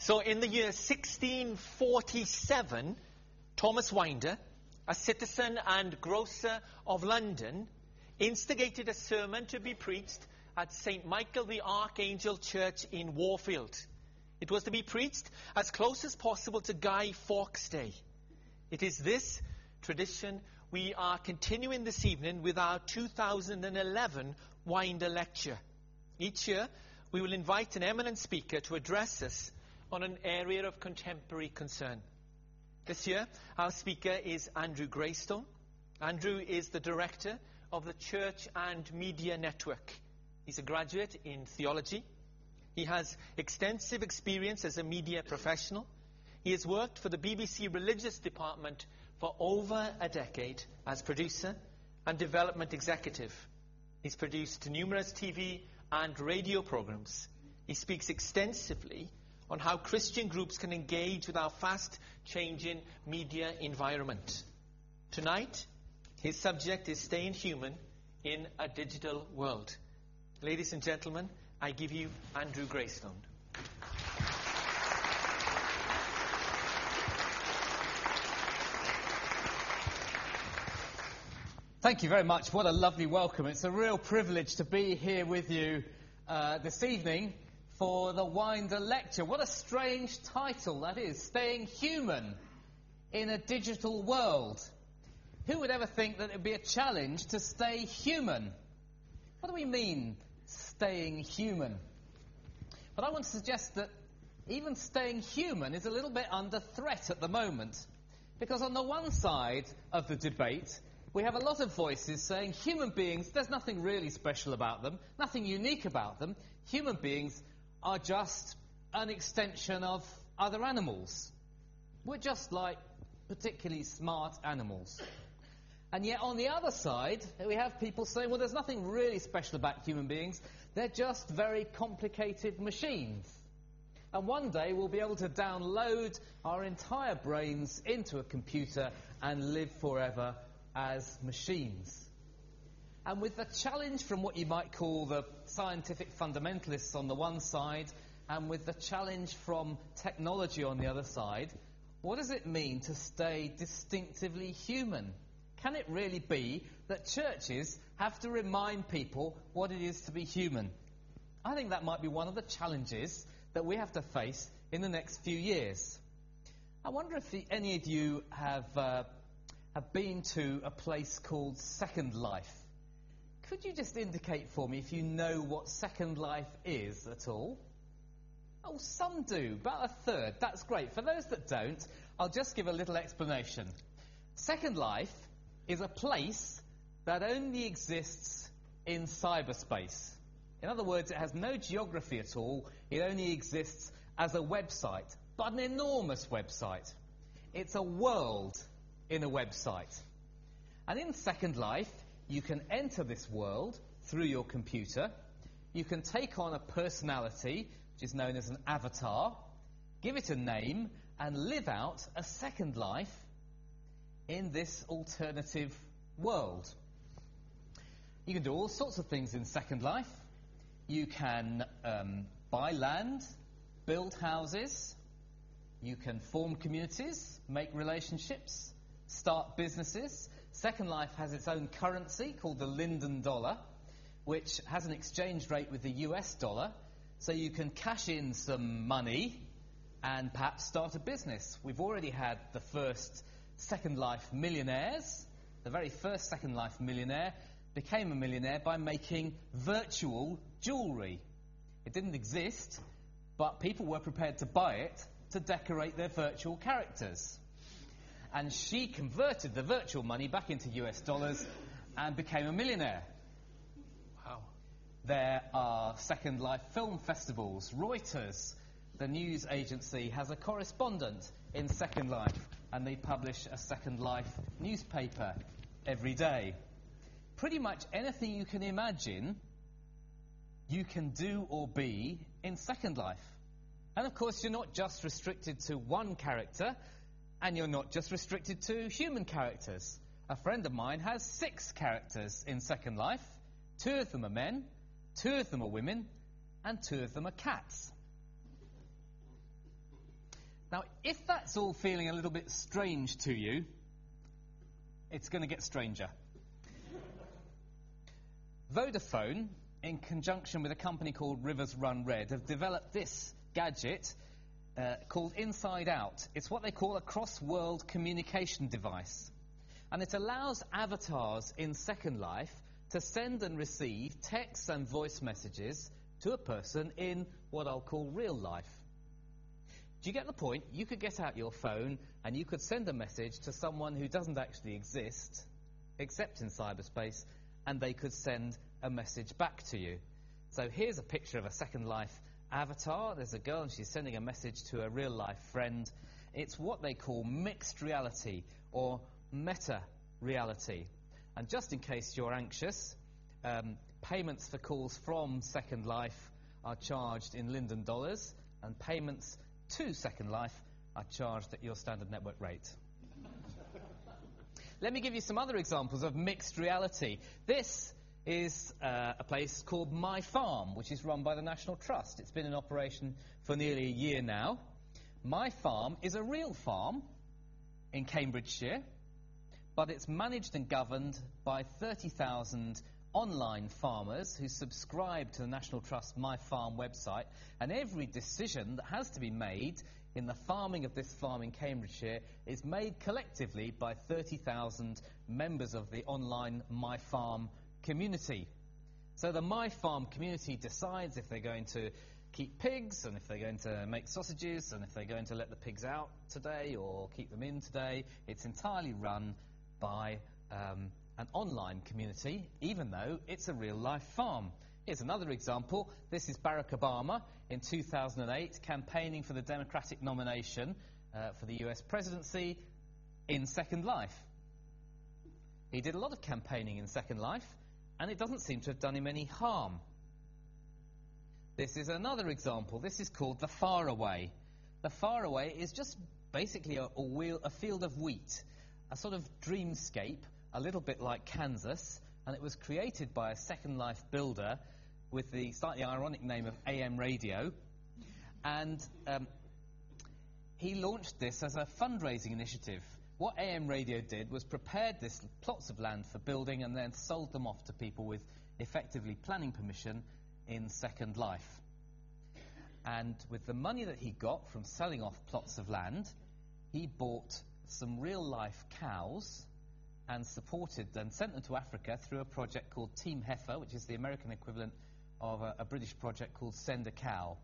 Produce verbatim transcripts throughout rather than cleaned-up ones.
So in the year sixteen forty-seven, Thomas Winder, a citizen and grocer of London, instigated a sermon to be preached at Saint Michael the Archangel Church in Warfield. It was to be preached as close as possible to Guy Fawkes Day. It is this tradition we are continuing this evening with our two thousand eleven Winder Lecture. Each year, we will invite an eminent speaker to address us on an area of contemporary concern. This year, our speaker is Andrew Greystone. Andrew is the director of the Church and Media Network. He's a graduate in theology. He has extensive experience as a media professional. He has worked for the B B C Religious Department for over a decade as producer and development executive. He's produced numerous T V and radio programs. He speaks extensively on how Christian groups can engage with our fast-changing media environment. Tonight, his subject is staying human in a digital world. Ladies and gentlemen, I give you Andrew Greystone. Thank you very much. What a lovely welcome. It's a real privilege to be here with you uh, this evening for the Winder Lecture. What a strange title that is, Staying Human in a Digital World. Who would ever think that it would be a challenge to stay human? What do we mean, staying human? But I want to suggest that even staying human is a little bit under threat at the moment. Because on the one side of the debate, we have a lot of voices saying human beings, there's nothing really special about them, nothing unique about them. Human beings are just an extension of other animals. We're just like particularly smart animals. And yet on the other side, we have people saying, well, there's nothing really special about human beings. They're just very complicated machines. And one day we'll be able to download our entire brains into a computer and live forever as machines. And with the challenge from what you might call the scientific fundamentalists on the one side, and with the challenge from technology on the other side, what does it mean to stay distinctively human? Can it really be that churches have to remind people what it is to be human? I think that might be one of the challenges that we have to face in the next few years. I wonder if the, any of you have uh, have been to a place called Second Life. Could you just indicate for me if you know what Second Life is at all? Oh, some do, about a third. That's great. For those that don't, I'll just give a little explanation. Second Life is a place that only exists in cyberspace. In other words, it has no geography at all. It only exists as a website, but an enormous website. It's a world in a website. And in Second Life, you can enter this world through your computer. You can take on a personality, which is known as an avatar, give it a name, and live out a second life in this alternative world. You can do all sorts of things in Second Life. You can um, buy land, build houses. You can form communities, make relationships, start businesses. Second Life has its own currency called the Linden dollar, which has an exchange rate with the U S dollar, so you can cash in some money and perhaps start a business. We've already had the first Second Life millionaires. The very first Second Life millionaire became a millionaire by making virtual jewellery. It didn't exist, but people were prepared to buy it to decorate their virtual characters. And she converted the virtual money back into U S dollars and became a millionaire. Wow. There are Second Life film festivals. Reuters, the news agency, has a correspondent in Second Life, and they publish a Second Life newspaper every day. Pretty much anything you can imagine, you can do or be in Second Life. And of course, you're not just restricted to one character, and you're not just restricted to human characters. A friend of mine has six characters in Second Life. Two of them are men, two of them are women, and two of them are cats. Now, if that's all feeling a little bit strange to you, it's going to get stranger. Vodafone, in conjunction with a company called Rivers Run Red, have developed this gadget uh, called Inside Out. It's what they call a cross-world communication device. And it allows avatars in Second Life to send and receive texts and voice messages to a person in what I'll call real life. Do you get the point? You could get out your phone and you could send a message to someone who doesn't actually exist, except in cyberspace, and they could send a message back to you. So here's a picture of a Second Life avatar. There's a girl and she's sending a message to a real life friend. It's what they call mixed reality or meta reality. And just in case you're anxious, um, payments for calls from Second Life are charged in Linden dollars, and payments to Second Life are charged at your standard network rate. Let me give you some other examples of mixed reality. This is uh, a place called My Farm, which is run by the National Trust. It's been in operation for nearly a year now. My Farm is a real farm in Cambridgeshire, but it's managed and governed by thirty thousand online farmers who subscribe to the National Trust My Farm website, and every decision that has to be made in the farming of this farm in Cambridgeshire is made collectively by thirty thousand members of the online My Farm community. So the My Farm community decides if they're going to keep pigs, and if they're going to make sausages, and if they're going to let the pigs out today or keep them in today. It's entirely run by um, an online community, even though it's a real-life farm. Here's another example. This is Barack Obama in two thousand eight campaigning for the Democratic nomination uh, for the U S presidency in Second Life. He did a lot of campaigning in Second Life, and it doesn't seem to have done him any harm. This is another example. This is called The Faraway. The Faraway is just basically a, a, wheel, a field of wheat, a sort of dreamscape, a little bit like Kansas, and it was created by a Second Life builder with the slightly ironic name of A M Radio. And um, he launched this as a fundraising initiative. What A M Radio did was prepared this plots of land for building and then sold them off to people with effectively planning permission in Second Life. And with the money that he got from selling off plots of land, he bought some real-life cows and supported them, sent them to Africa through a project called Team Heifer, which is the American equivalent of a, a British project called Send a Cow.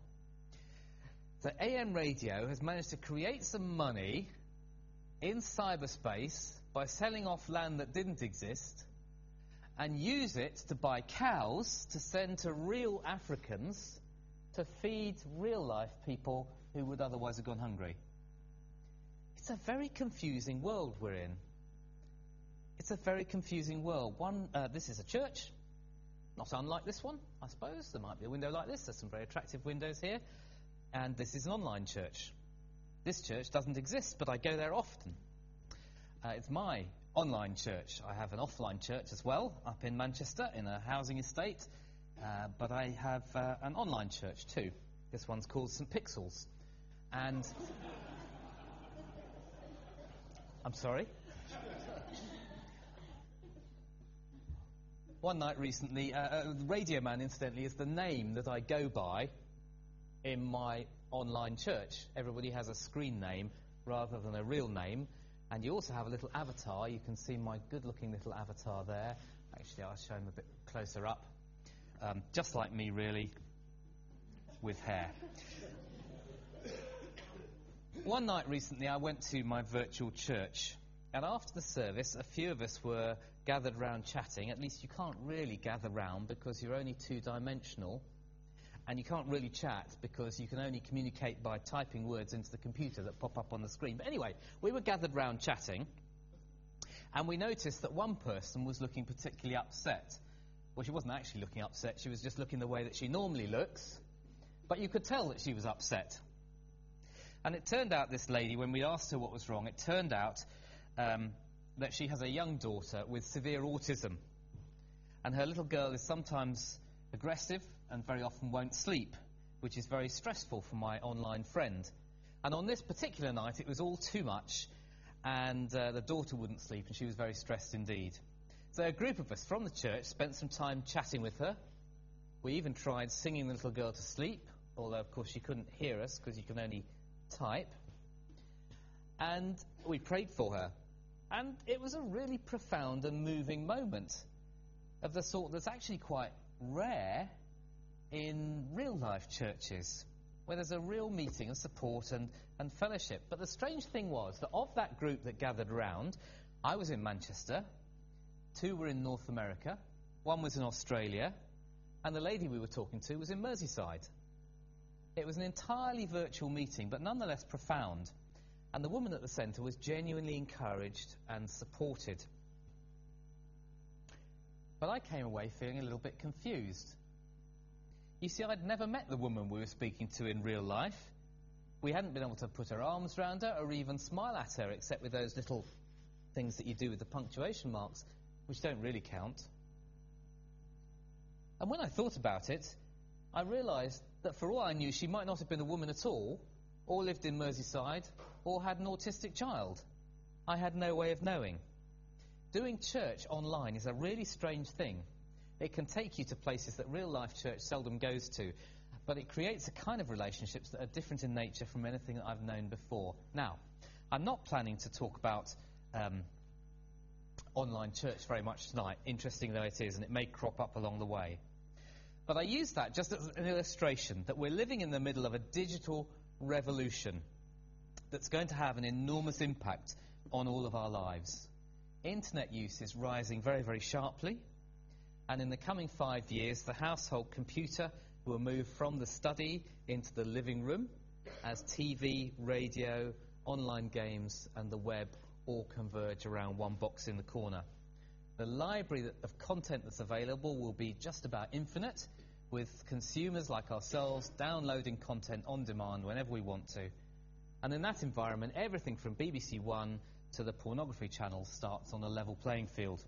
So A M Radio has managed to create some money in cyberspace by selling off land that didn't exist and use it to buy cows to send to real Africans to feed real-life people who would otherwise have gone hungry. It's a very confusing world we're in. It's a very confusing world. One, uh, this is a church, not unlike this one, I suppose. There might be a window like this. There's some very attractive windows here. And this is an online church. This church doesn't exist, but I go there often. Uh, it's my online church. I have an offline church as well, up in Manchester, in a housing estate. Uh, but I have uh, an online church too. This one's called Saint Pixels. And... I'm sorry? One night recently, uh, uh, Radio Man, incidentally, is the name that I go by in my online church. Everybody has a screen name rather than a real name. And you also have a little avatar. You can see my good-looking little avatar there. Actually, I'll show him a bit closer up. Um, just like me, really, with hair. One night recently, I went to my virtual church. And after the service, a few of us were gathered round chatting. At least you can't really gather round because you're only two-dimensional. And you can't really chat because you can only communicate by typing words into the computer that pop up on the screen. But anyway, we were gathered round chatting, and we noticed that one person was looking particularly upset. Well, she wasn't actually looking upset. She was just looking the way that she normally looks. But you could tell that she was upset. And it turned out, this lady, when we asked her what was wrong, it turned out um, that she has a young daughter with severe autism. And her little girl is sometimes aggressive and very often won't sleep, which is very stressful for my online friend. And on this particular night, it was all too much, and uh, the daughter wouldn't sleep, and she was very stressed indeed. So a group of us from the church spent some time chatting with her. We even tried singing the little girl to sleep, although, of course, she couldn't hear us because you can only type. And we prayed for her. And it was a really profound and moving moment of the sort that's actually quite rare in real-life churches, where there's a real meeting of support and, and fellowship. But the strange thing was that of that group that gathered around, I was in Manchester, two were in North America, one was in Australia, and the lady we were talking to was in Merseyside. It was an entirely virtual meeting, but nonetheless profound. And the woman at the centre was genuinely encouraged and supported. But I came away feeling a little bit confused. You see, I'd never met the woman we were speaking to in real life. We hadn't been able to put our arms around her or even smile at her, except with those little things that you do with the punctuation marks, which don't really count. And when I thought about it, I realised that for all I knew, she might not have been a woman at all, or lived in Merseyside, or had an autistic child. I had no way of knowing. Doing church online is a really strange thing. It can take you to places that real-life church seldom goes to, but it creates a kind of relationships that are different in nature from anything that I've known before. Now, I'm not planning to talk about um, online church very much tonight, interesting though it is, and it may crop up along the way. But I use that just as an illustration that we're living in the middle of a digital revolution that's going to have an enormous impact on all of our lives. Internet use is rising very, very sharply, and in the coming five years, the household computer will move from the study into the living room as T V, radio, online games, and the web all converge around one box in the corner. The library of content that's available will be just about infinite, with consumers like ourselves downloading content on demand whenever we want to. And in that environment, everything from B B C One to the pornography channels starts on a level playing field.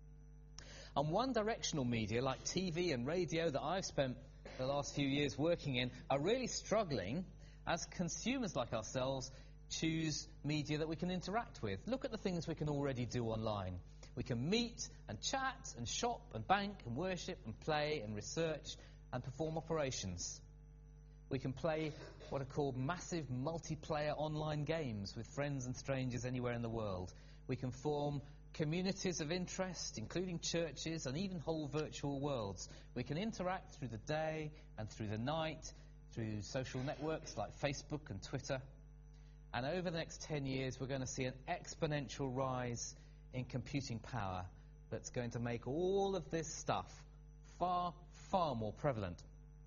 And one-directional media like T V and radio that I've spent the last few years working in are really struggling as consumers like ourselves choose media that we can interact with. Look at the things we can already do online. We can meet and chat and shop and bank and worship and play and research and perform operations. We can play what are called massive multiplayer online games with friends and strangers anywhere in the world. We can form communities of interest, including churches and even whole virtual worlds. We can interact through the day and through the night, through social networks like Facebook and Twitter. And over the next ten years, we're going to see an exponential rise in computing power that's going to make all of this stuff far, far more prevalent.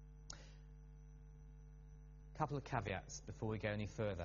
A couple of caveats before we go any further.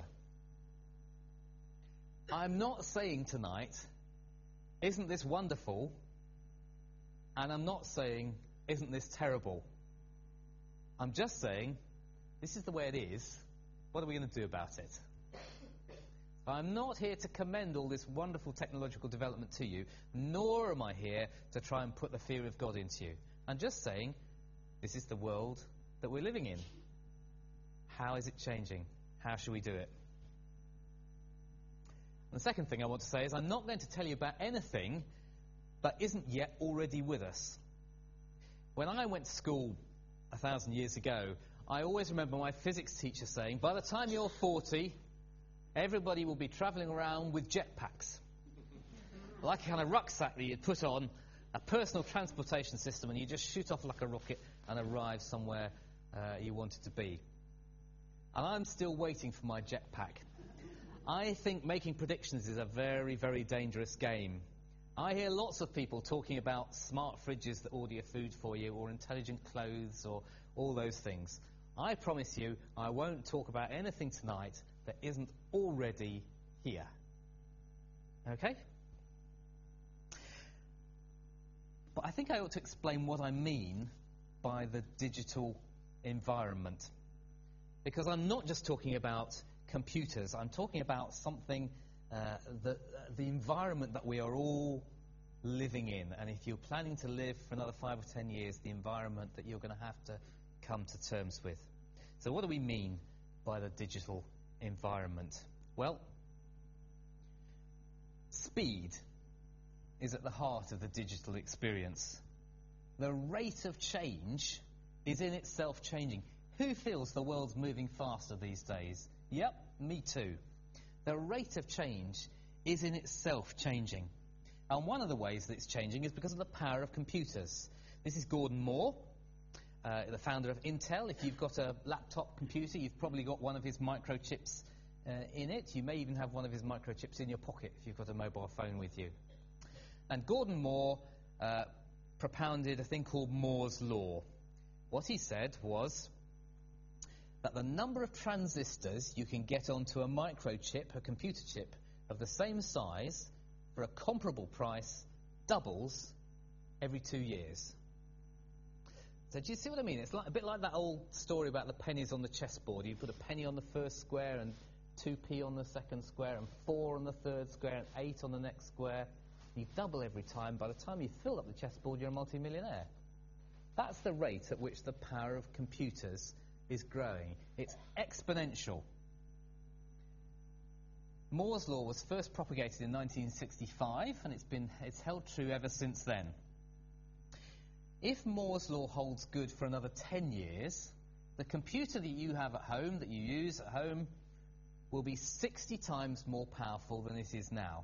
I'm not saying tonight, isn't this wonderful? And I'm not saying, isn't this terrible? I'm just saying, this is the way it is. What are we going to do about it? I'm not here to commend all this wonderful technological development to you, nor am I here to try and put the fear of God into you. I'm just saying, this is the world that we're living in. How is it changing? How should we do it? And the second thing I want to say is I'm not going to tell you about anything that isn't yet already with us. When I went to school a thousand years ago, I always remember my physics teacher saying, by the time you're forty, everybody will be travelling around with jetpacks. Like a kind of rucksack that you'd put on, a personal transportation system, and you just shoot off like a rocket and arrive somewhere uh, you wanted to be. And I'm still waiting for my jetpack. I think making predictions is a very, very dangerous game. I hear lots of people talking about smart fridges that order your food for you, or intelligent clothes, or all those things. I promise you, I won't talk about anything tonight that isn't already here. Okay? But I think I ought to explain what I mean by the digital environment. Because I'm not just talking about computers, I'm talking about something, uh, the, uh, the environment that we are all living in. And if you're planning to live for another five or ten years, the environment that you're going to have to come to terms with. So what do we mean by the digital environment? Well, speed is at the heart of the digital experience. The rate of change is in itself changing. Who feels the world's moving faster these days? Yep, me too. The rate of change is in itself changing. And one of the ways that it's changing is because of the power of computers. This is Gordon Moore, uh, the founder of Intel. If you've got a laptop computer, you've probably got one of his microchips uh, in it. You may even have one of his microchips in your pocket if you've got a mobile phone with you. And Gordon Moore uh, propounded a thing called Moore's Law. What he said was that the number of transistors you can get onto a microchip, a computer chip, of the same size for a comparable price doubles every two years. So do you see what I mean? It's like, a bit like that old story about the pennies on the chessboard. You put a penny on the first square and two p on the second square and four on the third square and eight on the next square. You double every time. By the time you fill up the chessboard, you're a multi-millionaire. That's the rate at which the power of computers is growing. It's exponential. Moore's Law was first propagated in nineteen sixty-five, and it's been it's held true ever since then. If Moore's Law holds good for another ten years, the computer that you have at home, that you use at home, will be sixty times more powerful than it is now.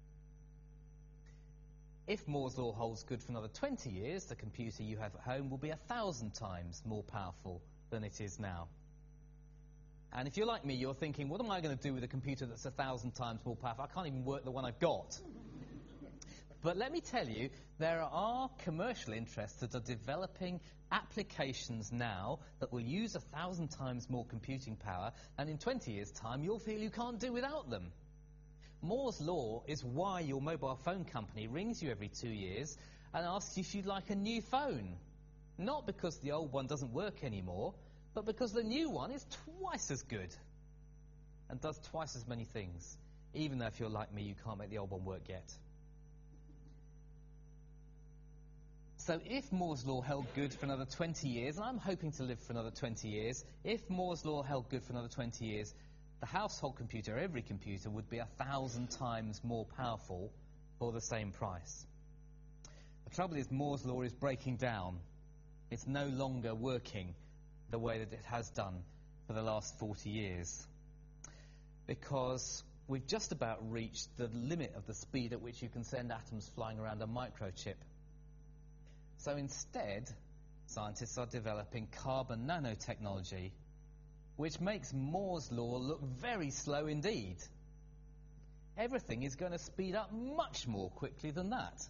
If Moore's Law holds good for another twenty years, the computer you have at home will be a thousand times more powerful than it is now. And if you're like me, you're thinking, what am I going to do with a computer that's a thousand times more powerful? I can't even work the one I've got. But let me tell you, there are commercial interests that are developing applications now that will use a thousand times more computing power, and in twenty years' time, you'll feel you can't do without them. Moore's Law is why your mobile phone company rings you every two years and asks you if you'd like a new phone. Not because the old one doesn't work anymore, but because the new one is twice as good and does twice as many things, even though if you're like me, you can't make the old one work yet. So if Moore's Law held good for another twenty years, and I'm hoping to live for another twenty years, if Moore's Law held good for another twenty years, the household computer, every computer, would be a thousand times more powerful for the same price. The trouble is Moore's Law is breaking down. It's no longer working the way that it has done for the last forty years. Because we've just about reached the limit of the speed at which you can send atoms flying around a microchip. So instead, scientists are developing carbon nanotechnology, which makes Moore's Law look very slow indeed. Everything is going to speed up much more quickly than that.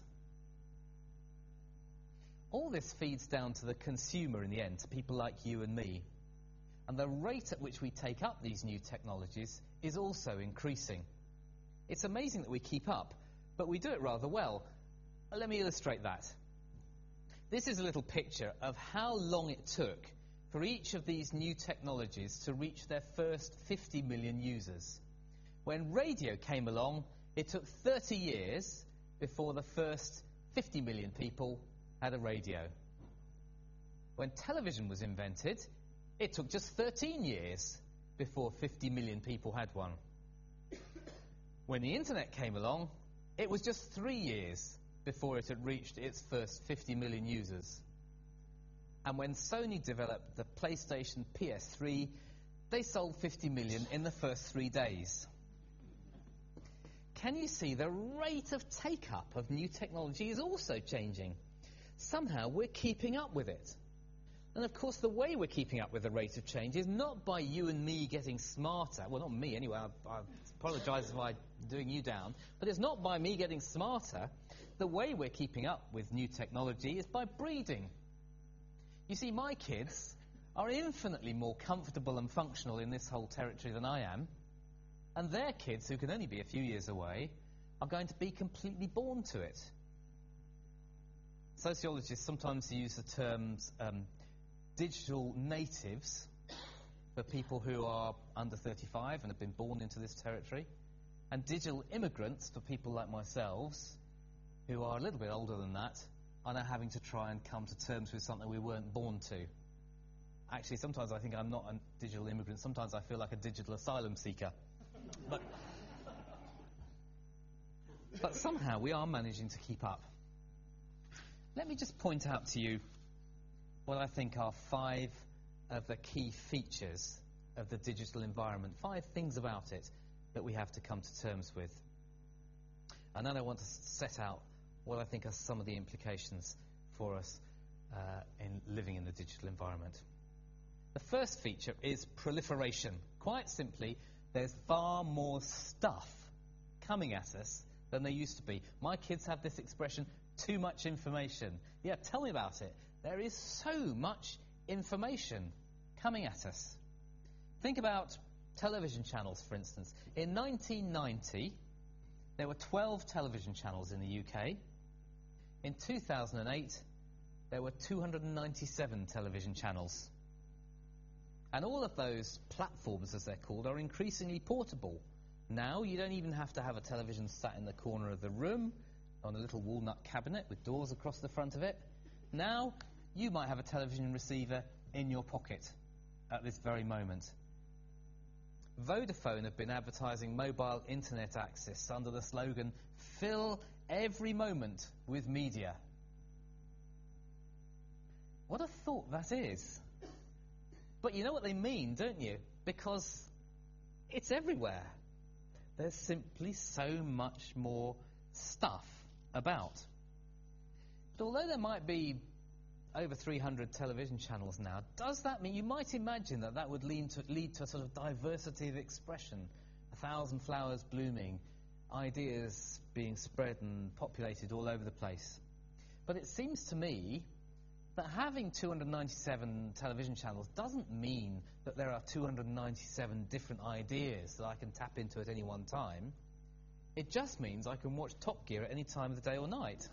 All this feeds down to the consumer in the end, to people like you and me. And the rate at which we take up these new technologies is also increasing. It's amazing that we keep up, but we do it rather well. Let me illustrate that. This is a little picture of how long it took for each of these new technologies to reach their first fifty million users. When radio came along, it took thirty years before the first fifty million people had a radio. When television was invented, it took just thirteen years before fifty million people had one. When the internet came along, it was just three years before it had reached its first fifty million users. And when Sony developed the PlayStation P S three, they sold fifty million in the first three days. Can you see the rate of take-up of new technology is also changing? Somehow we're keeping up with it. And of course the way we're keeping up with the rate of change is not by you and me getting smarter. Well, not me anyway, I, I apologise if I'm doing you down. But it's not by me getting smarter. The way we're keeping up with new technology is by breeding. You see, my kids are infinitely more comfortable and functional in this whole territory than I am. And their kids, who can only be a few years away, are going to be completely born to it. Sociologists sometimes use the terms um, digital natives for people who are under thirty-five and have been born into this territory, and digital immigrants for people like myself who are a little bit older than that, are now having to try and come to terms with something we weren't born to. Actually, sometimes I think I'm not a digital immigrant. Sometimes I feel like a digital asylum seeker. But, but somehow we are managing to keep up. Let me just point out to you what I think are five of the key features of the digital environment, five things about it that we have to come to terms with. And then I want to set out what I think are some of the implications for us uh, in living in the digital environment. The first feature is proliferation. Quite simply, there's far more stuff coming at us than there used to be. My kids have this expression, too much information. Yeah, tell me about it. There is so much information coming at us. Think about television channels, for instance. In nineteen ninety, there were twelve television channels in the U K. In two thousand eight, there were two hundred ninety-seven television channels. And all of those platforms, as they're called, are increasingly portable. Now, you don't even have to have a television sat in the corner of the room on a little walnut cabinet with doors across the front of it. Now, you might have a television receiver in your pocket at this very moment. Vodafone have been advertising mobile internet access under the slogan, "Fill every moment with media." What a thought that is. But you know what they mean, don't you? Because it's everywhere. There's simply so much more stuff about. But although there might be over three hundred television channels now, does that mean, you might imagine that that would lead to, lead to a sort of diversity of expression, a thousand flowers blooming, ideas being spread and populated all over the place. But it seems to me that having two hundred ninety-seven television channels doesn't mean that there are two hundred ninety-seven different ideas that I can tap into at any one time. It just means I can watch Top Gear at any time of the day or night.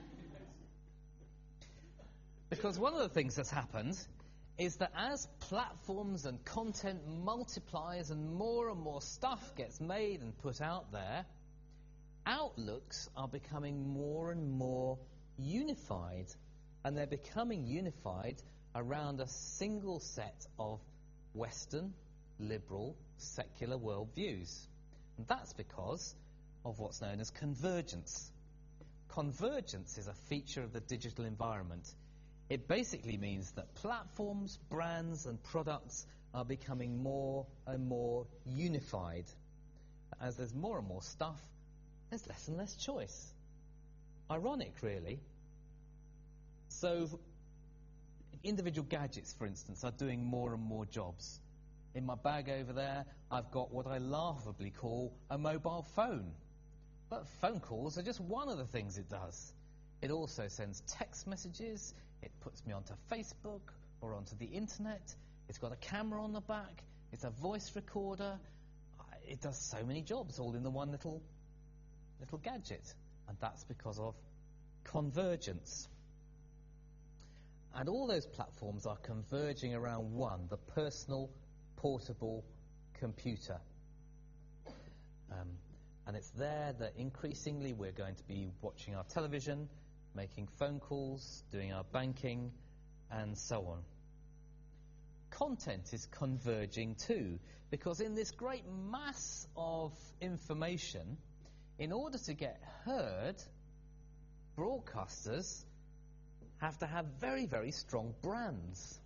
Because one of the things that's happened is that as platforms and content multiplies and more and more stuff gets made and put out there, outlooks are becoming more and more unified. And they're becoming unified around a single set of Western, liberal, secular worldviews. And that's because of what's known as convergence. Convergence is a feature of the digital environment. It basically means that platforms, brands and products are becoming more and more unified. As there's more and more stuff, there's less and less choice. Ironic, really. So, individual gadgets, for instance, are doing more and more jobs. In my bag over there, I've got what I laughably call a mobile phone. But phone calls are just one of the things it does. It also sends text messages, it puts me onto Facebook or onto the internet, it's got a camera on the back, it's a voice recorder, it does so many jobs all in the one little, little gadget. And that's because of convergence. And all those platforms are converging around one, the personal, portable computer. Um, and it's there that increasingly we're going to be watching our television, making phone calls, doing our banking, and so on. Content is converging too, because in this great mass of information, in order to get heard, broadcasters have to have very, very strong brands.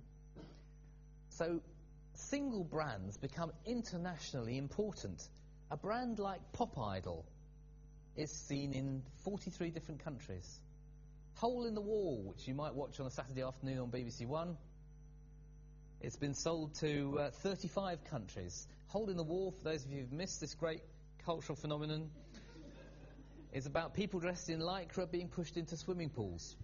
So single brands become internationally important. A brand like Pop Idol is seen in forty-three different countries. Hole in the Wall, which you might watch on a Saturday afternoon on B B C One, it's been sold to uh, thirty-five countries. Hole in the Wall, for those of you who've missed this great cultural phenomenon, is about people dressed in lycra being pushed into swimming pools.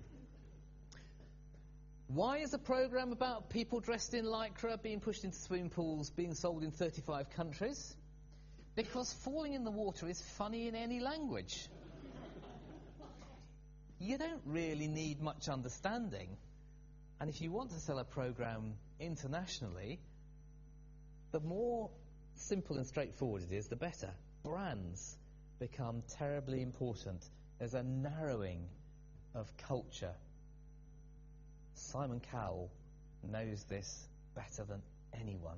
Why is a programme about people dressed in lycra being pushed into swimming pools being sold in thirty-five countries? Because falling in the water is funny in any language. You don't really need much understanding. And if you want to sell a programme internationally, the more simple and straightforward it is, the better. Brands become terribly important. There's a narrowing of culture. Simon Cowell knows this better than anyone.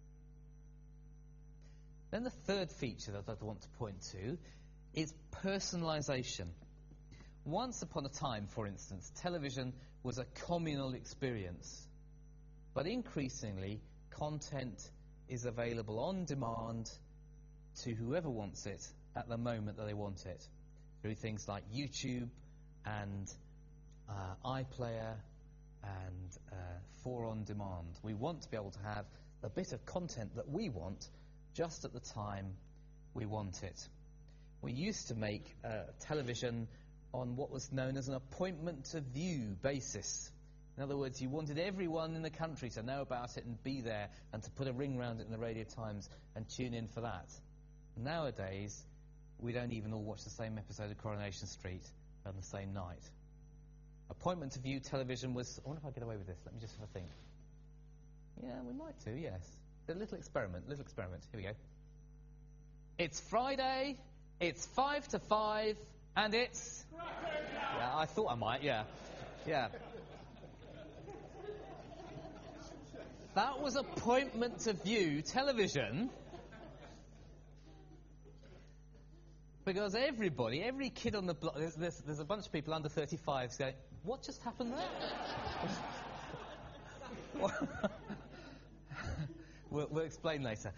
Then the third feature that I'd want to point to is personalisation. Once upon a time, for instance, television was a communal experience. But increasingly, content is available on demand to whoever wants it at the moment that they want it, through things like YouTube and uh, iPlayer and uh, four on demand. We want to be able to have a bit of content that we want just at the time we want it. We used to make uh, television on what was known as an appointment to view basis. In other words, you wanted everyone in the country to know about it and be there and to put a ring round it in the Radio Times and tune in for that. Nowadays, we don't even all watch the same episode of Coronation Street on the same night. Appointment to view television was... I wonder if I get away with this. Let me just have a think. Yeah, we might do, yes. A little experiment, little experiment. Here we go. It's Friday, it's five to five, and it's... Yeah, I thought I might, yeah. Yeah. That was appointment to view television. Because everybody, every kid on the block, there's, there's, there's a bunch of people under thirty-five going, what just happened there? we'll, we'll explain later.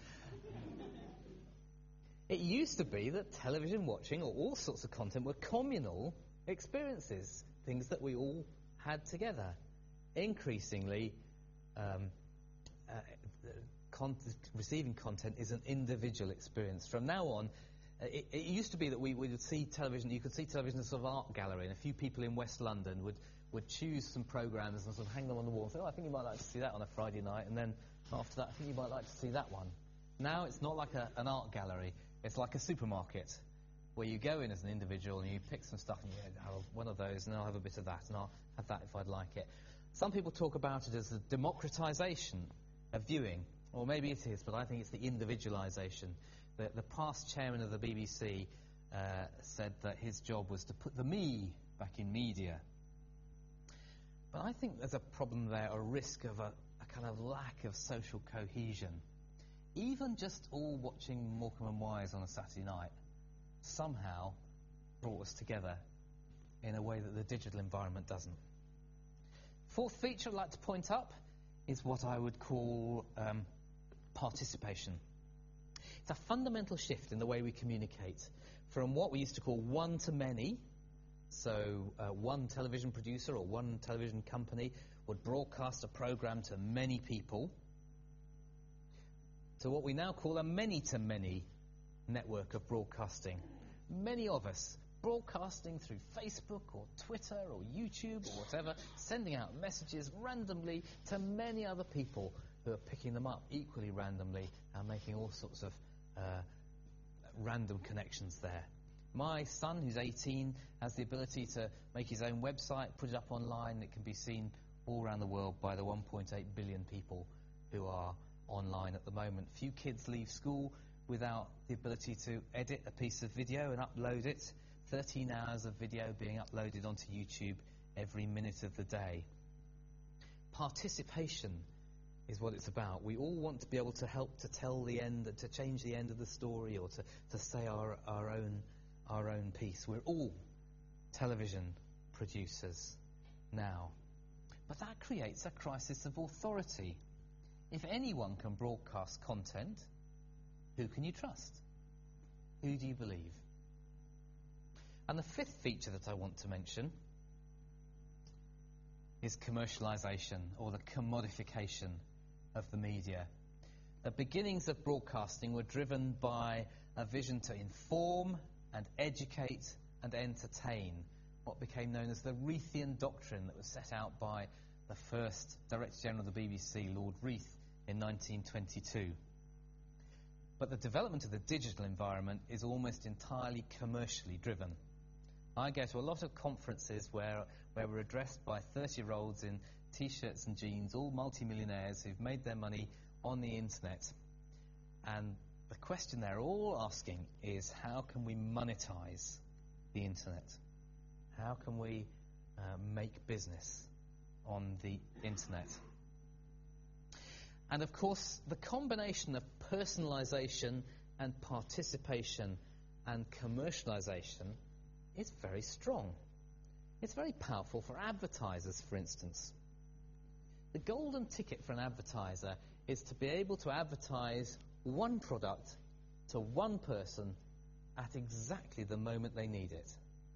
It used to be that television watching or all sorts of content were communal experiences, things that we all had together. Increasingly, um, uh, con- receiving content is an individual experience. From now on, uh, it, it used to be that we, we would see television, you could see television as a sort of art gallery, and a few people in West London would, would choose some programmes and sort of hang them on the wall and say, oh, I think you might like to see that on a Friday night, and then after that, I think you might like to see that one. Now it's not like a, an art gallery, it's like a supermarket, where you go in as an individual and you pick some stuff and you go, I'll have one of those and I'll have a bit of that and I'll have that if I'd like it. Some people talk about it as the democratisation of viewing, or maybe it is, but I think it's the individualisation. The, the past chairman of the B B C uh, said that his job was to put the me back in media. But I think there's a problem there, a risk of a, a kind of lack of social cohesion. Even just all watching Morecambe and Wise on a Saturday night somehow brought us together in a way that the digital environment doesn't. Fourth feature I'd like to point up is what I would call um, participation. It's a fundamental shift in the way we communicate from what we used to call one to many. So uh, one television producer or one television company would broadcast a programme to many people, to what we now call a many-to-many network of broadcasting. Many of us broadcasting through Facebook or Twitter or YouTube or whatever, sending out messages randomly to many other people who are picking them up equally randomly and making all sorts of uh, random connections there. My son, who's eighteen, has the ability to make his own website, put it up online. It can be seen all around the world by the one point eight billion people who are online at the moment. Few kids leave school without the ability to edit a piece of video and upload it. thirteen hours of video being uploaded onto YouTube every minute of the day. Participation is what it's about. We all want to be able to help to tell the end, to change the end of the story, or to, to say our, our own our own piece. We're all television producers now. But that creates a crisis of authority. If anyone can broadcast content, who can you trust? Who do you believe? And the fifth feature that I want to mention is commercialisation, or the commodification of the media. The beginnings of broadcasting were driven by a vision to inform and educate and entertain, what became known as the Reithian Doctrine that was set out by the first Director General of the B B C, Lord Reith, in nineteen twenty-two. But the development of the digital environment is almost entirely commercially driven. I go to a lot of conferences where, where we're addressed by thirty-year-olds in T-shirts and jeans, all multimillionaires who've made their money on the internet. And the question they're all asking is, how can we monetize the internet? How can we uh, make business on the internet? And of course, the combination of personalisation and participation and commercialisation is very strong. It's very powerful for advertisers, for instance. The golden ticket for an advertiser is to be able to advertise one product to one person at exactly the moment they need it.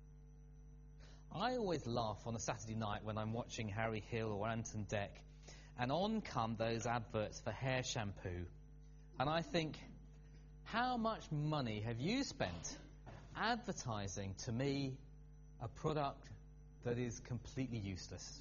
I always laugh on a Saturday night when I'm watching Harry Hill or Ant and Dec, and on come those adverts for hair shampoo. And I think, how much money have you spent advertising to me a product that is completely useless?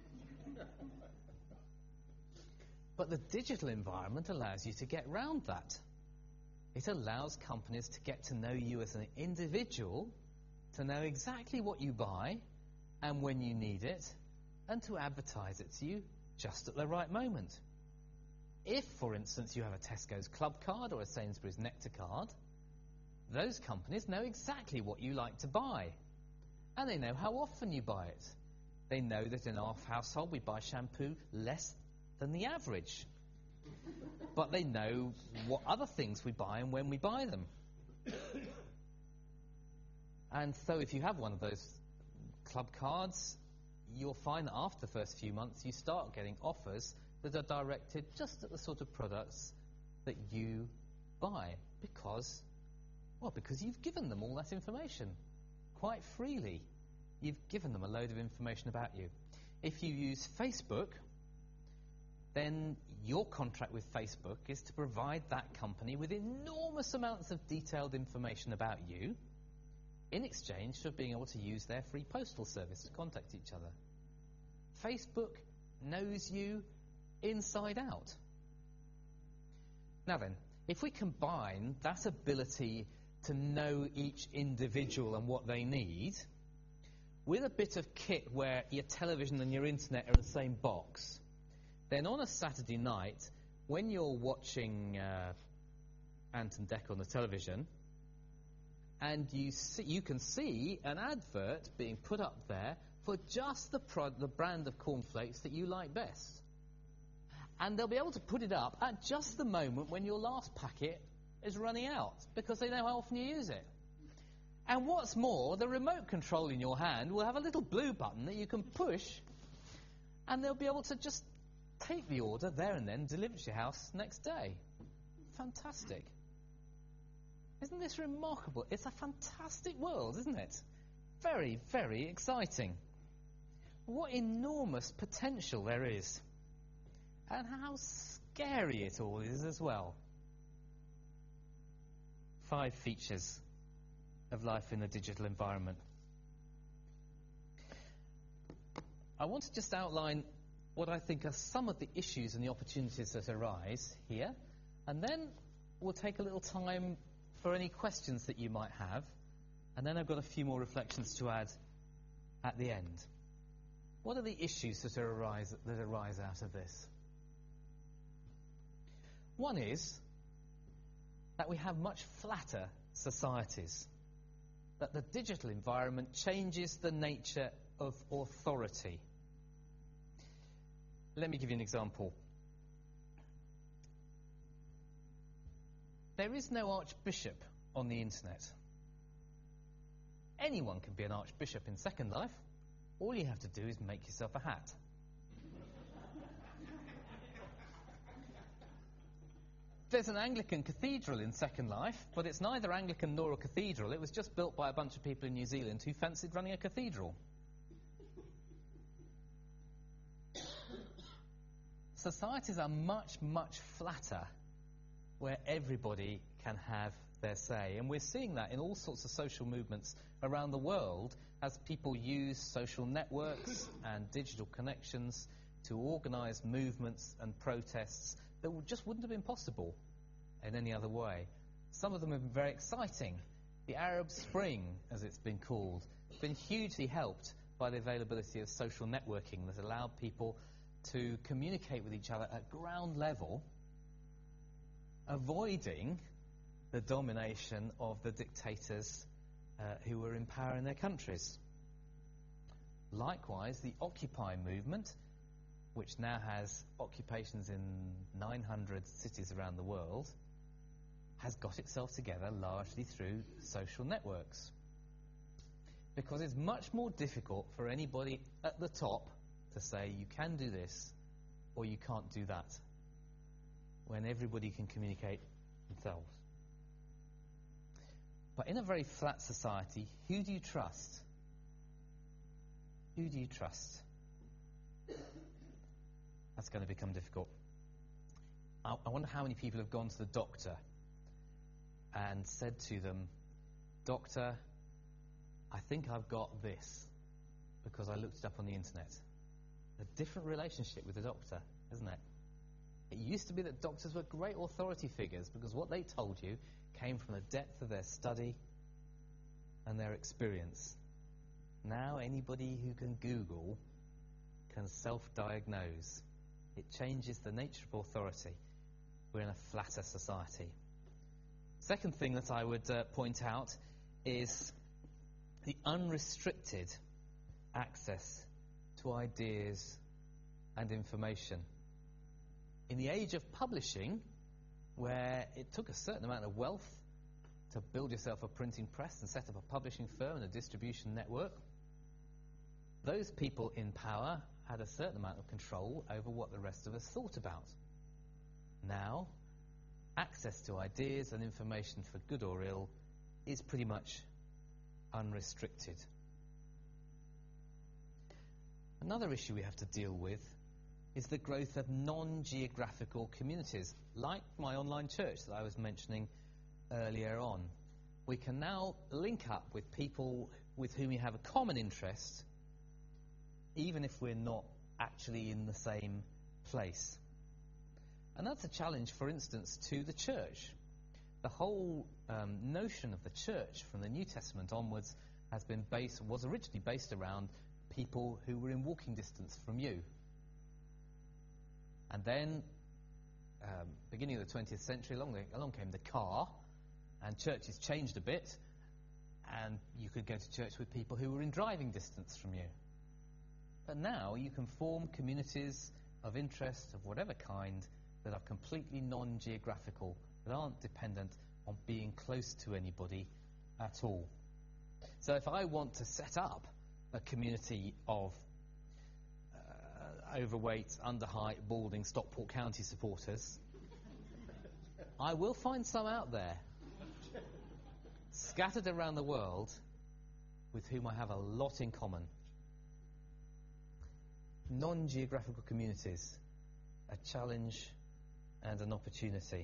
But the digital environment allows you to get round that. It allows companies to get to know you as an individual, to know exactly what you buy and when you need it, and to advertise it to you just at the right moment. If, for instance, you have a Tesco's Club Card or a Sainsbury's Nectar Card, those companies know exactly what you like to buy, and they know how often you buy it. They know that in our household we buy shampoo less than the average, but they know what other things we buy and when we buy them. And so if you have one of those club cards, you'll find that after the first few months you start getting offers that are directed just at the sort of products that you buy, because, well, because you've given them all that information quite freely. You've given them a load of information about you. If you use Facebook, then your contract with Facebook is to provide that company with enormous amounts of detailed information about you in exchange for being able to use their free postal service to contact each other. Facebook knows you inside out. Now then, if we combine that ability to know each individual and what they need with a bit of kit where your television and your internet are in the same box, then on a Saturday night, when you're watching uh, Ant and Dec on the television, and you see, you can see an advert being put up there for just the, pro the brand of cornflakes that you like best. And they'll be able to put it up at just the moment when your last packet is running out, because they know how often you use it. And what's more, the remote control in your hand will have a little blue button that you can push, and they'll be able to just take the order there and then, deliver it to your house next day. Fantastic. Isn't this remarkable? It's a fantastic world, isn't it? Very, very exciting. What enormous potential there is. And how scary it all is as well. Five features of life in the digital environment. I want to just outline what I think are some of the issues and the opportunities that arise here, and then we'll take a little time for any questions that you might have, and then I've got a few more reflections to add at the end. What are the issues that arise, that arise out of this? One is that we have much flatter societies, that the digital environment changes the nature of authority. Let me give you an example. There is no archbishop on the internet. Anyone can be an archbishop in Second Life. All you have to do is make yourself a hat. There's an Anglican cathedral in Second Life, but it's neither Anglican nor a cathedral. It was just built by a bunch of people in New Zealand who fancied running a cathedral. Societies are much, much flatter, where everybody can have their say. And we're seeing that in all sorts of social movements around the world as people use social networks and digital connections to organise movements and protests that just wouldn't have been possible in any other way. Some of them have been very exciting. The Arab Spring, as it's been called, has been hugely helped by the availability of social networking that allowed people to communicate with each other at ground level, avoiding the domination of the dictators uh, who were in power in their countries. Likewise, the Occupy movement which now has occupations in nine hundred cities around the world, has got itself together largely through social networks. Because it's much more difficult for anybody at the top to say you can do this or you can't do that, when everybody can communicate themselves. But in a very flat society, who do you trust? Who do you trust? That's going to become difficult. I, I wonder how many people have gone to the doctor and said to them, "Doctor, I think I've got this because I looked it up on the internet." A different relationship with the doctor, isn't it? It used to be that doctors were great authority figures because what they told you came from the depth of their study and their experience. Now anybody who can Google can self-diagnose. It changes the nature of authority. We're in a flatter society. Second thing that I would uh, point out is the unrestricted access to ideas and information. In the age of publishing, where it took a certain amount of wealth to build yourself a printing press and set up a publishing firm and a distribution network, those people in power had a certain amount of control over what the rest of us thought about. Now, access to ideas and information, for good or ill, is pretty much unrestricted. Another issue we have to deal with is the growth of non-geographical communities, like my online church that I was mentioning earlier on. We can now link up with people with whom we have a common interest, even if we're not actually in the same place. And that's a challenge, for instance, to the church. The whole um, notion of the church from the New Testament onwards has been based, was originally based around people who were in walking distance from you. And then, um, beginning of the twentieth century, along, the, along came the car, and churches changed a bit, and you could go to church with people who were in driving distance from you. But now you can form communities of interest of whatever kind that are completely non-geographical, that aren't dependent on being close to anybody at all. So if I want to set up a community of uh, overweight, underheight, balding Stockport County supporters, I will find some out there, scattered around the world, with whom I have a lot in common. Non-geographical communities, a challenge and an opportunity.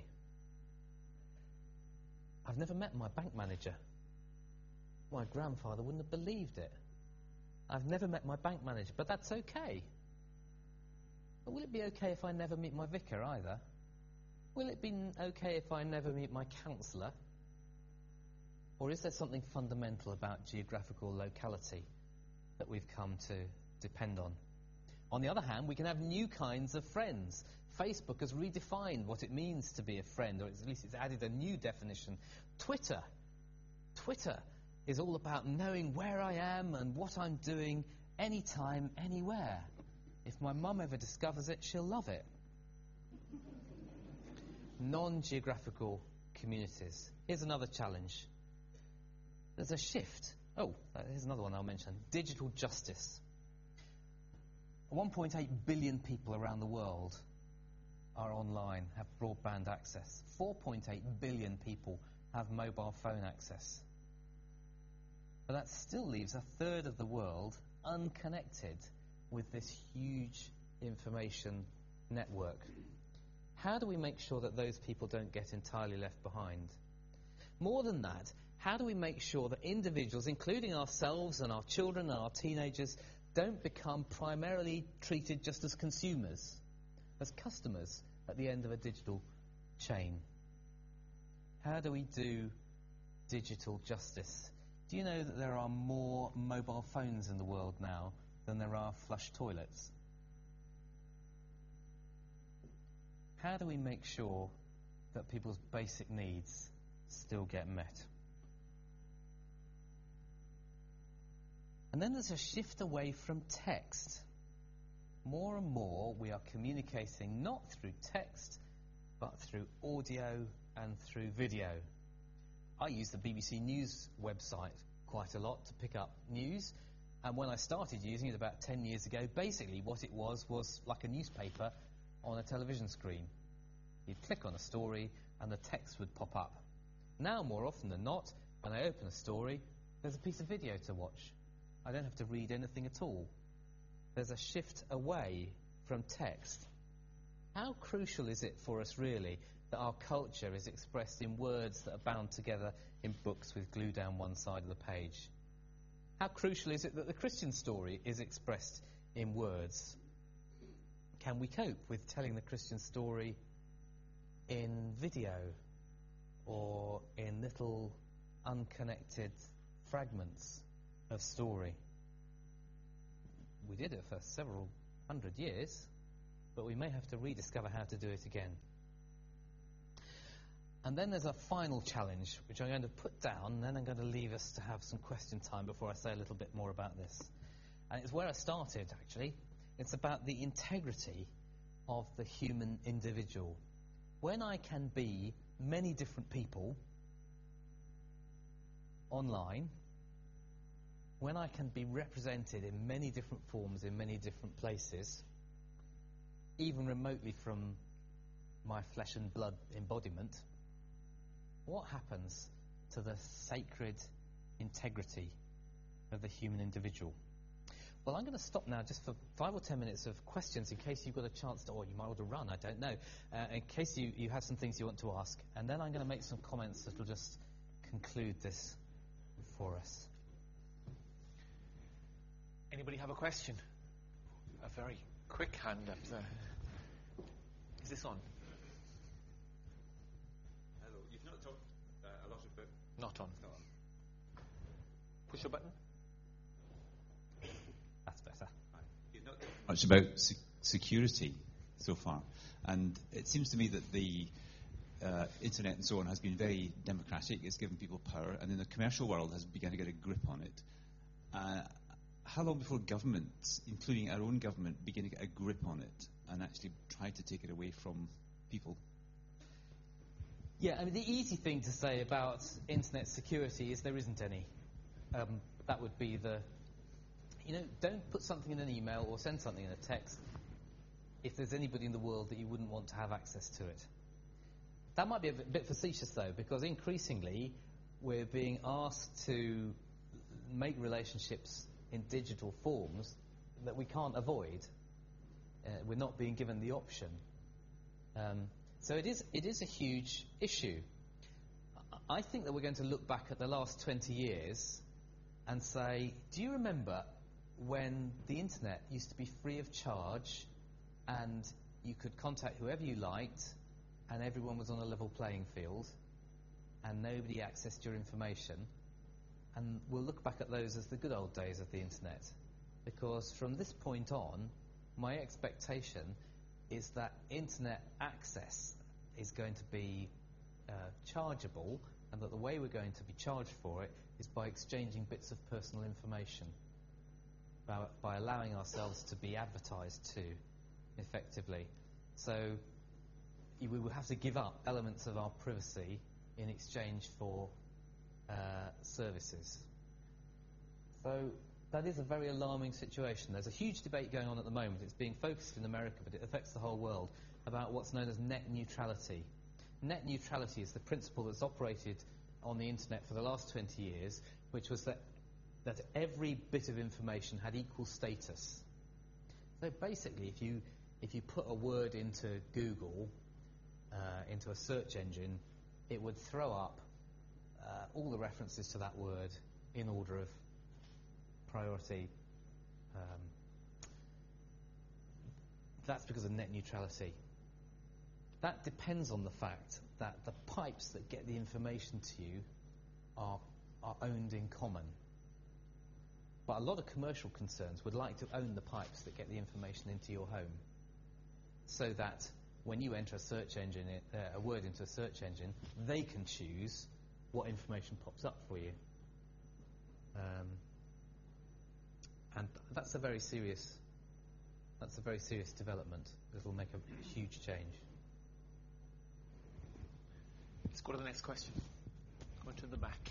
I've never met my bank manager. My grandfather wouldn't have believed it. I've never met my bank manager, but that's okay. But will it be okay if I never meet my vicar either? Will it be okay if I never meet my counsellor? Or is there something fundamental about geographical locality that we've come to depend on? On the other hand, we can have new kinds of friends. Facebook has redefined what it means to be a friend, or at least it's added a new definition. Twitter. Twitter is all about knowing where I am and what I'm doing anytime, anywhere. If my mum ever discovers it, she'll love it. Non-geographical communities. Here's another challenge. There's a shift. Oh, here's another one I'll mention. Digital justice. one point eight billion people around the world are online, have broadband access. four point eight billion people have mobile phone access. But that still leaves a third of the world unconnected with this huge information network. How do we make sure that those people don't get entirely left behind? More than that, how do we make sure that individuals, including ourselves and our children and our teenagers, don't become primarily treated just as consumers, as customers at the end of a digital chain? How do we do digital justice? Do you know that there are more mobile phones in the world now than there are flush toilets? How do we make sure that people's basic needs still get met? And then there's a shift away from text. more and more we are communicating not through text, but through audio and through video. I use the B B C News website quite a lot to pick up news, and when I started using it about ten years ago, basically what it was was like a newspaper on a television screen. You'd click on a story and the text would pop up. Now, more often than not, when I open a story, there's a piece of video to watch. I don't have to read anything at all. There's a shift away from text. How crucial is it for us, really, that our culture is expressed in words that are bound together in books with glue down one side of the page? How crucial is it that the Christian story is expressed in words? Can we cope with telling the Christian story in video or in little unconnected fragments of story? We did it for several hundred years, but we may have to rediscover how to do it again. And then there's a final challenge, which I'm going to put down, and then I'm going to leave us to have some question time before I say a little bit more about this. And it's where I started, actually. It's about the integrity of the human individual. When I can be many different people online, when I can be represented in many different forms, in many different places, even remotely from my flesh and blood embodiment, what happens to the sacred integrity of the human individual? Well, I'm going to stop now just for five or ten minutes of questions in case you've got a chance to, or you might want to run, I don't know, uh, in case you, you have some things you want to ask. And then I'm going to make some comments that will just conclude this for us. Anybody have a question? A very quick hand up there. Is this on? Hello. You've not talked uh, a lot about... Not on. Not on. Push the button. That's better. You've not talked much about se- security so far. And it seems to me that the uh, internet and so on has been very democratic. It's given people power. And then the commercial world has begun to get a grip on it. Uh, how long before governments, including our own government, begin to get a grip on it and actually try to take it away from people? Yeah, I mean, the easy thing to say about internet security is there isn't any. Um, that would be the, you know, don't put something in an email or send something in a text if there's anybody in the world that you wouldn't want to have access to it. That might be a bit, bit facetious, though, because increasingly we're being asked to make relationships in digital forms that we can't avoid. Uh, we're not being given the option. Um, so it is, it is a huge issue. I think that we're going to look back at the last twenty years and say, do you remember when the internet used to be free of charge and you could contact whoever you liked and everyone was on a level playing field and nobody accessed your information? And we'll look back at those as the good old days of the internet. Because from this point on, my expectation is that internet access is going to be uh, chargeable, and that the way we're going to be charged for it is by exchanging bits of personal information, by, by allowing ourselves to be advertised to, effectively. So we will have to give up elements of our privacy in exchange for uh, services. So that is a very alarming situation. There's a huge debate going on at the moment. It's being focused in America, but it affects the whole world, about what's known as net neutrality. Net neutrality is the principle that's operated on the internet for the last twenty years, which was that, that every bit of information had equal status. So basically, if you, if you put a word into Google, uh, into a search engine, it would throw up uh, all the references to that word in order of priority. Um, that's because of net neutrality. That depends on the fact that the pipes that get the information to you are, are owned in common. But a lot of commercial concerns would like to own the pipes that get the information into your home, so that when you enter a search engine, uh, a word into a search engine, they can choose what information pops up for you. Um, and that's a very serious, That's a very serious development. It will make a huge change. Let's go to the next question. Going to the back.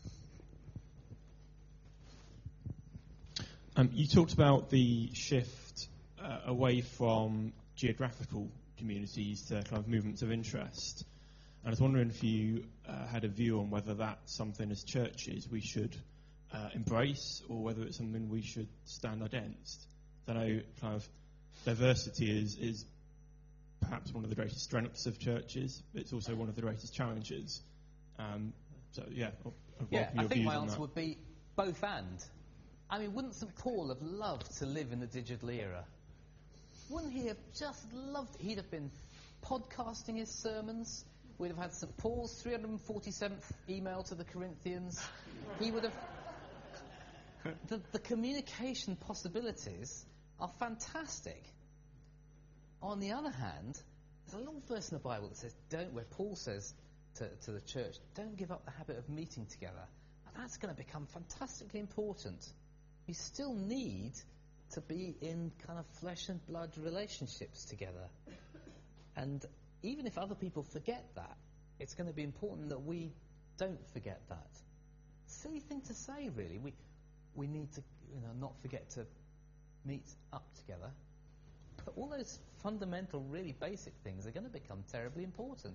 Um, you talked about the shift uh, away from geographical communities to kind of movements of interest. And I was wondering if you uh, had a view on whether that's something as churches we should uh, embrace, or whether it's something we should stand against. I know kind of diversity is, is perhaps one of the greatest strengths of churches, but it's also one of the greatest challenges. Um, so, yeah, I'll, I'll Yeah, welcome I your think views my on answer that. would be both and. I mean, wouldn't Saint Paul have loved to live in the digital era? Wouldn't he have just loved it? He'd have been podcasting his sermons. We'd have had Saint Paul's three hundred forty-seventh email to the Corinthians. He would have... The, the communication possibilities are fantastic. On the other hand, there's a little verse in the Bible that says, don't, where Paul says to, to the church, don't give up the habit of meeting together. And that's going to become fantastically important. You still need to be in kind of flesh and blood relationships together. And even if other people forget that, it's going to be important that we don't forget that. Silly thing to say, really. We we need to, you know, not forget to meet up together. But all those fundamental, really basic things are going to become terribly important.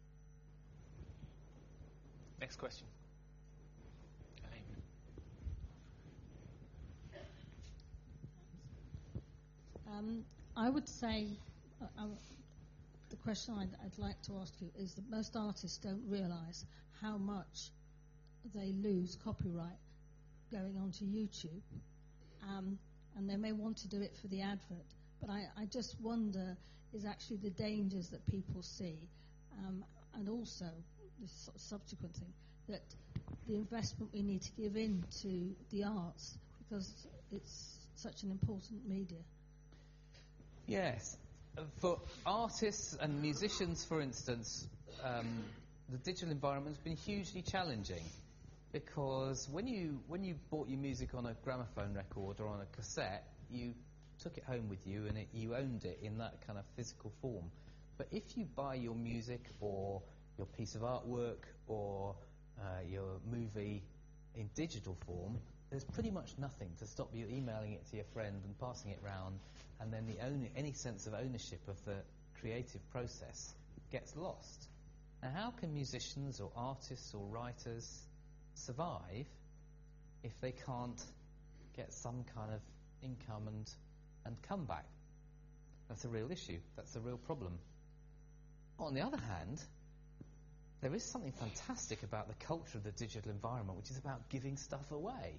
Next question. Elaine. Um, I would say uh, uh, the question I'd, I'd like to ask you is that most artists don't realise how much they lose copyright going onto YouTube, um, and they may want to do it for the advert. But I, I just wonder is actually the dangers that people see, um, and also the sort of subsequent thing, that the investment we need to give into the arts, because it's such an important media. Yes. For artists and musicians, for instance, um, the digital environment has been hugely challenging, because when you when you bought your music on a gramophone record or on a cassette, you took it home with you and it, you owned it in that kind of physical form. But if you buy your music or your piece of artwork or uh, your movie in digital form, there's pretty much nothing to stop you emailing it to your friend and passing it round, and then the own, any sense of ownership of the creative process gets lost. Now, how can musicians or artists or writers survive if they can't get some kind of income and, and comeback? That's a real issue. That's a real problem. On the other hand, there is something fantastic about the culture of the digital environment, which is about giving stuff away.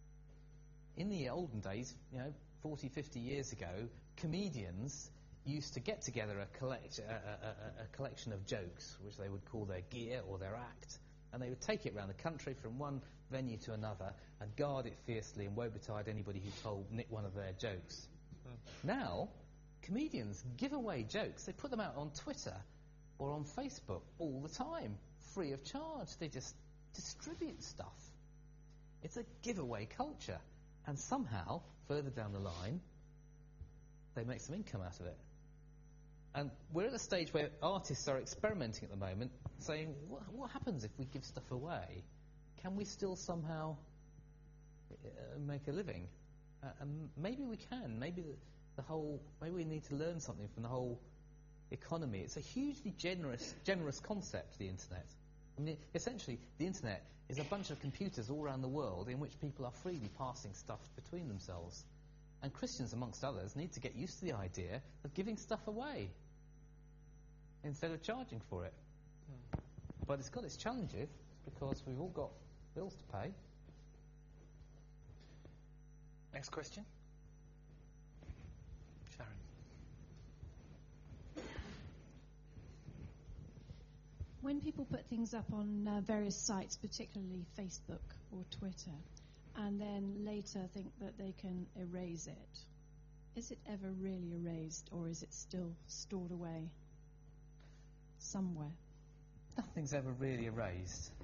In the olden days, you know, forty, fifty years ago, comedians used to get together a, collect, a, a, a, a collection of jokes, which they would call their gear or their act, and they would take it around the country from one venue to another and guard it fiercely and woe betide anybody who told Nick one of their jokes. Mm. Now, comedians give away jokes. They put them out on Twitter or on Facebook all the time, free of charge. They just distribute stuff. It's a giveaway culture. And somehow, further down the line, they make some income out of it. And we're at a stage where artists are experimenting at the moment, saying, what, what happens if we give stuff away? Can we still somehow uh, make a living? Uh, and maybe we can. Maybe the, the whole. Maybe we need to learn something from the whole economy. It's a hugely generous, generous concept, the internet. I mean, essentially, the internet is a bunch of computers all around the world in which people are freely passing stuff between themselves. And Christians, amongst others, need to get used to the idea of giving stuff away instead of charging for it. Mm. But it's got its challenges, because we've all got bills to pay. Next question. Sharon. When people put things up on uh, various sites, particularly Facebook or Twitter, and then later think that they can erase it, is it ever really erased, or is it still stored away somewhere? Nothing's ever really erased,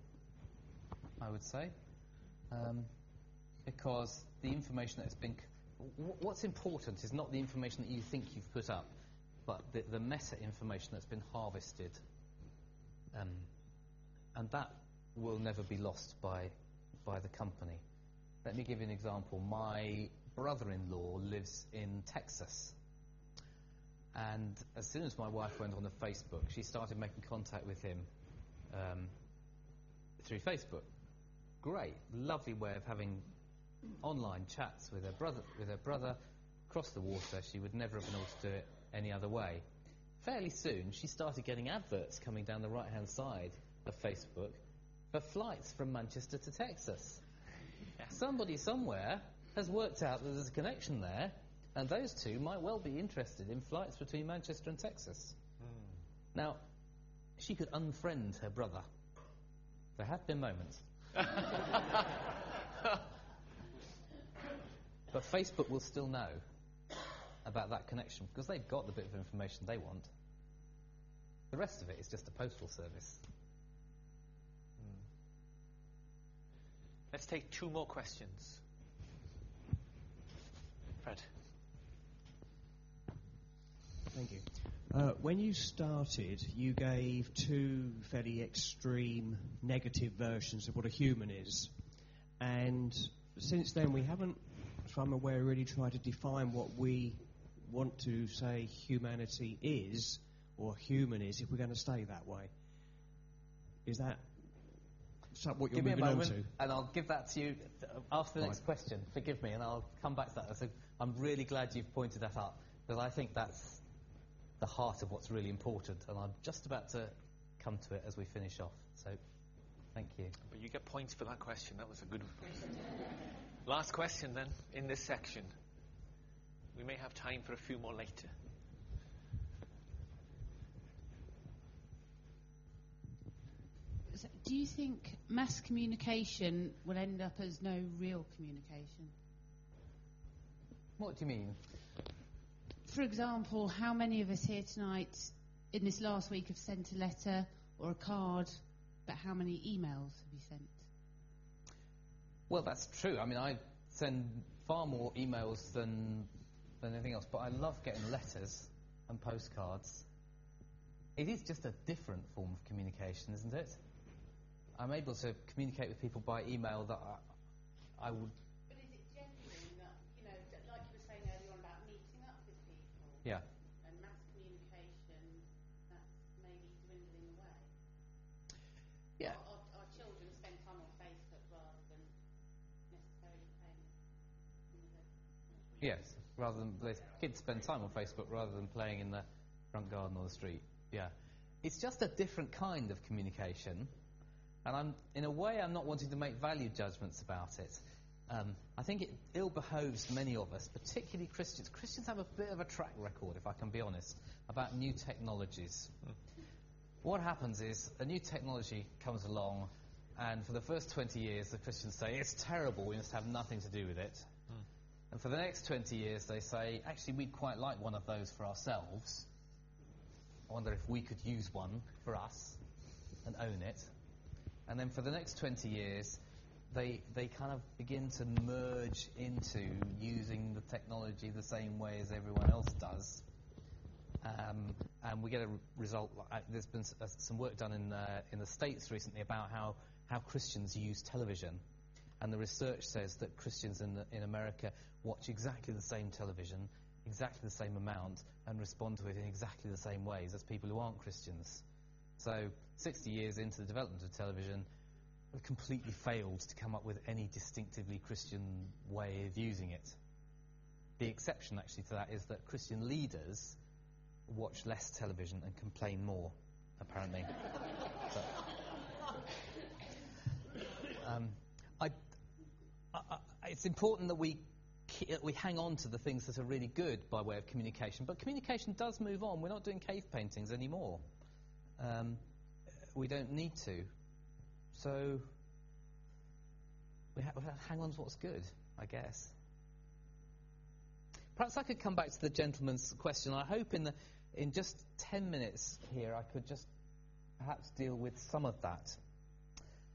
I would say, um, because the information that has been c- w- what's important is not the information that you think you've put up, but the, the meta information that's been harvested. Um, and that will never be lost by, by the company. Let me give you an example. My brother-in-law lives in Texas. And as soon as my wife went on to Facebook, she started making contact with him um, through Facebook. Great, lovely way of having online chats with her brother. With her brother across the water, she would never have been able to do it any other way. Fairly soon, she started getting adverts coming down the right-hand side of Facebook for flights from Manchester to Texas. Somebody somewhere has worked out that there's a connection there, and those two might well be interested in flights between Manchester and Texas. Mm. Now, she could unfriend her brother. There have been moments. But Facebook will still know about that connection because they've got the bit of information they want. The rest of it is just a postal service. Mm. Let's take two more questions. Fred. Thank you. Uh, when you started, you gave two fairly extreme negative versions of what a human is. And since then, we haven't, as I'm aware, really tried to define what we want to say humanity is, or human is, if we're going to stay that way. Is that what you're give me a moving moment, on to? And I'll give that to you after the next question. Forgive me, and I'll come back to that. So I'm really glad you've pointed that up, because I think that's the heart of what's really important, and I'm just about to come to it as we finish off. So, thank you. But you get points for that question. That was a good one. Last question, then, in this section. We may have time for a few more later. So do you think mass communication will end up as no real communication? What do you mean? For example, how many of us here tonight in this last week have sent a letter or a card, but how many emails have you sent? Well, that's true. I mean, I send far more emails than than anything else, but I love getting letters and postcards. It is just a different form of communication, isn't it? I'm able to communicate with people by email that I, I would... But is it genuine that, you know, that, like you were saying earlier on about meeting up with people? Yeah. And mass communication, that's maybe dwindling away? Yeah. Our, our, our children spend time on Facebook rather than necessarily playing in the... Yes, rather than... The kids spend time on Facebook rather than playing in the front garden or the street. Yeah. It's just a different kind of communication. And I'm, in a way, I'm not wanting to make value judgments about it. Um, I think it ill behoves many of us, particularly Christians. Christians have a bit of a track record, if I can be honest, about new technologies. Mm. What happens is a new technology comes along, and for the first twenty years, the Christians say, it's terrible, we must have nothing to do with it. Mm. And for the next twenty years, they say, actually, we'd quite like one of those for ourselves. I wonder if we could use one for us and own it. And then for the next twenty years, they they kind of begin to merge into using the technology the same way as everyone else does. Um, and we get a result. Uh, there's been s- uh, some work done in uh, in the States recently about how, how Christians use television. And the research says that Christians in the, in America watch exactly the same television, exactly the same amount, and respond to it in exactly the same ways as people who aren't Christians. So, sixty years into the development of television, we've completely failed to come up with any distinctively Christian way of using it. The exception, actually, to that is that Christian leaders watch less television and complain more, apparently. But, um, I, I, I, it's important that we we hang on to the things that are really good by way of communication. But communication does move on. We're not doing cave paintings anymore. Um, we don't need to. So we, ha- we have to hang on to what's good, I guess. Perhaps I could come back to the gentleman's question. I hope in the in just ten minutes here I could just perhaps deal with some of that.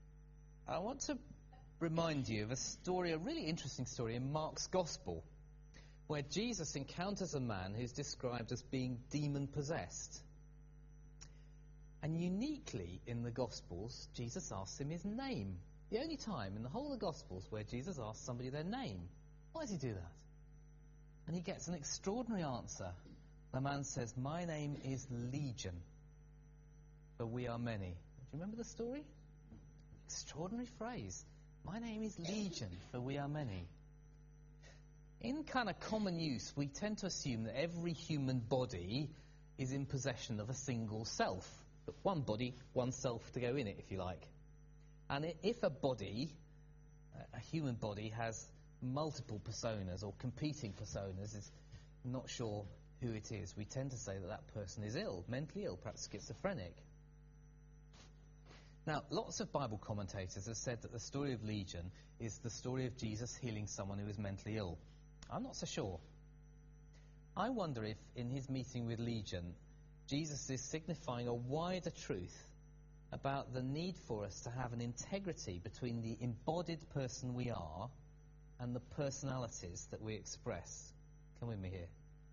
I want to remind you of a story, a really interesting story in Mark's Gospel. where Jesus encounters a man who's described as being demon-possessed. And uniquely in the Gospels, Jesus asks him his name. The only time in the whole of the Gospels where Jesus asks somebody their name. Why does he do that? And he gets an extraordinary answer. The man says, "My name is Legion, for we are many." Do you remember the story? Extraordinary phrase. My name is Legion, for we are many. In kind of common use, we tend to assume that every human body is in possession of a single self. But one body, one self to go in it, if you like. And i- if a body, a human body, has multiple personas or competing personas, is not sure who it is, we tend to say that that person is ill, mentally ill, perhaps schizophrenic. Now, lots of Bible commentators have said that the story of Legion is the story of Jesus healing someone who is mentally ill. I'm not so sure. I wonder if, in his meeting with Legion, Jesus is signifying a wider truth about the need for us to have an integrity between the embodied person we are and the personalities that we express. Come with me here.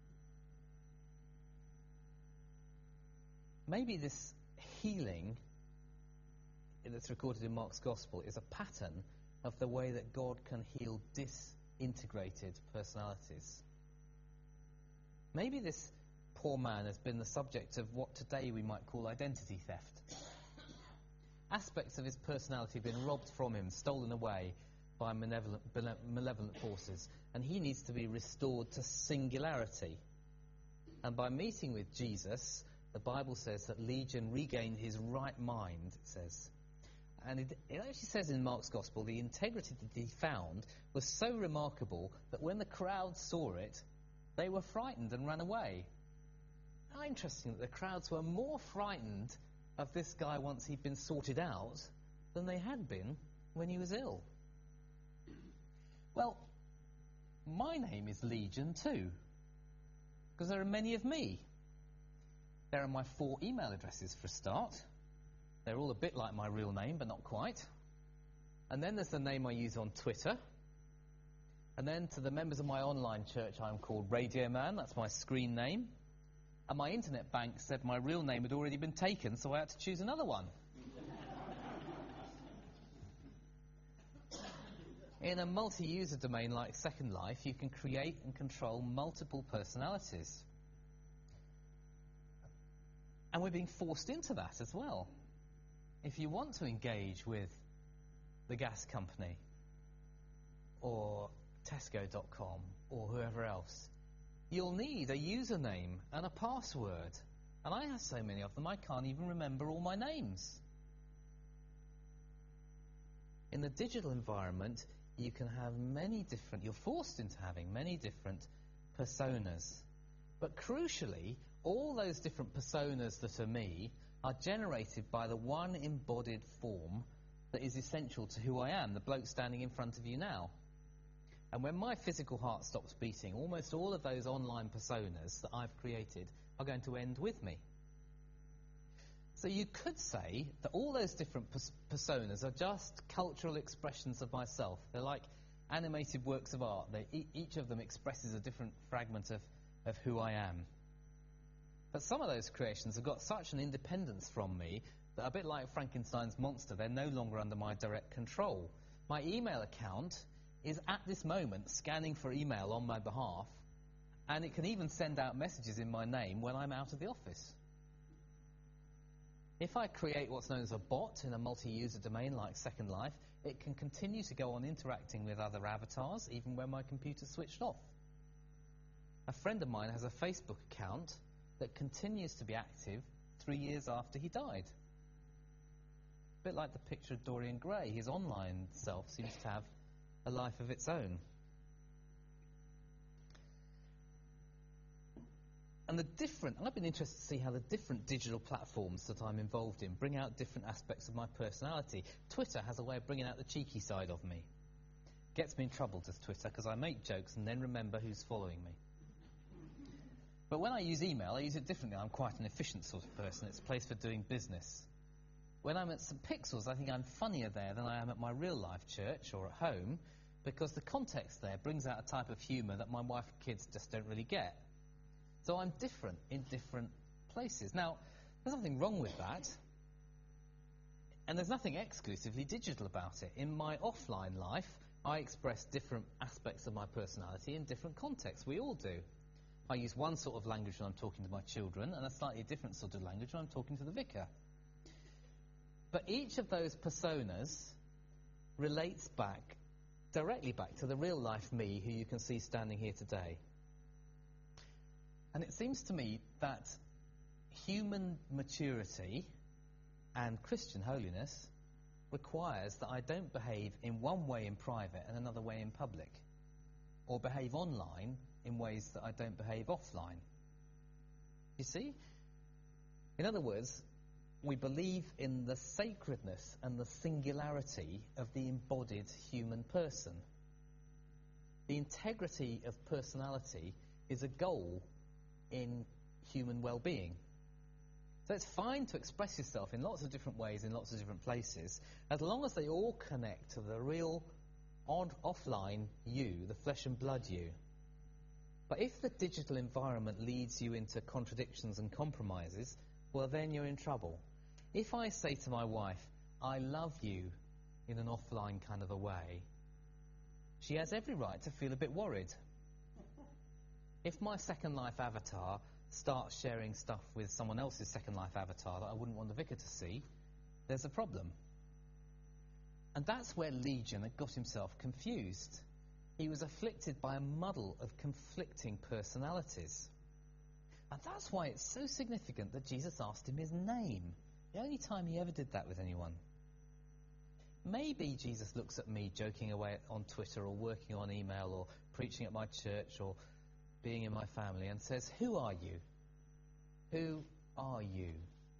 Maybe this healing that's recorded in Mark's Gospel is a pattern of the way that God can heal disintegrated personalities. Maybe this poor man has been the subject of what today we might call identity theft. Aspects of his personality have been robbed from him, stolen away by malevolent, malevolent forces, and he needs to be restored to singularity. And by meeting with Jesus, the Bible says that Legion regained his right mind, it says. And it, it actually says in Mark's Gospel, the integrity that he found was so remarkable that when the crowd saw it, they were frightened and ran away. How interesting that the crowds were more frightened of this guy once he'd been sorted out than they had been when he was ill. Well, my name is Legion too, because there are many of me. There are my four email addresses for a start. They're all a bit like my real name, but not quite. And then there's the name I use on Twitter. And then to the members of my online church, I'm called Radio Man. That's my screen name. And my internet bank said my real name had already been taken, so I had to choose another one. In a multi-user domain like Second Life, you can create and control multiple personalities. And we're being forced into that as well. If you want to engage with the gas company or Tesco dot com or whoever else, you'll need a username and a password. And I have so many of them, I can't even remember all my names. In the digital environment, you can have many different, you're forced into having many different personas. But crucially, all those different personas that are me are generated by the one embodied form that is essential to who I am, the bloke standing in front of you now. And when my physical heart stops beating, almost all of those online personas that I've created are going to end with me. So you could say that all those different pers- personas are just cultural expressions of myself. They're like animated works of art. They, e- each of them expresses a different fragment of, of who I am. But some of those creations have got such an independence from me that, a bit like Frankenstein's monster, they're no longer under my direct control. My email account is at this moment scanning for email on my behalf, and it can even send out messages in my name when I'm out of the office. If I create what's known as a bot in a multi-user domain like Second Life, it can continue to go on interacting with other avatars even when my computer's switched off. A friend of mine has a Facebook account that continues to be active three years after he died. A bit like the picture of Dorian Gray, his online self seems to have a life of its own. And the different, and I've been interested to see how the different digital platforms that I'm involved in bring out different aspects of my personality. Twitter has a way of bringing out the cheeky side of me. Gets me in trouble, does Twitter, because I make jokes and then remember who's following me. But when I use email, I use it differently. I'm quite an efficient sort of person. It's a place for doing business. When I'm at Saint Pixels, I think I'm funnier there than I am at my real life church or at home, because the context there brings out a type of humour that my wife and kids just don't really get. So I'm different in different places. Now, there's nothing wrong with that, and there's nothing exclusively digital about it. In my offline life, I express different aspects of my personality in different contexts. We all do. I use one sort of language when I'm talking to my children, and a slightly different sort of language when I'm talking to the vicar. But each of those personas relates back, directly back to the real life me who you can see standing here today. And it seems to me that human maturity and Christian holiness requires that I don't behave in one way in private and another way in public, or behave online in ways that I don't behave offline. You see? In other words, we believe in the sacredness and the singularity of the embodied human person. The integrity of personality is a goal in human well-being. So it's fine to express yourself in lots of different ways in lots of different places, as long as they all connect to the real on, offline you, the flesh and blood you. But if the digital environment leads you into contradictions and compromises, well, then you're in trouble. If I say to my wife, I love you in an offline kind of a way, she has every right to feel a bit worried. If my Second Life avatar starts sharing stuff with someone else's Second Life avatar that I wouldn't want the vicar to see, there's a problem. And that's where Legion had got himself confused. He was afflicted by a muddle of conflicting personalities. And that's why it's so significant that Jesus asked him his name. The only time he ever did that with anyone. Maybe Jesus looks at me joking away on Twitter or working on email or preaching at my church or being in my family and says, who are you? Who are you?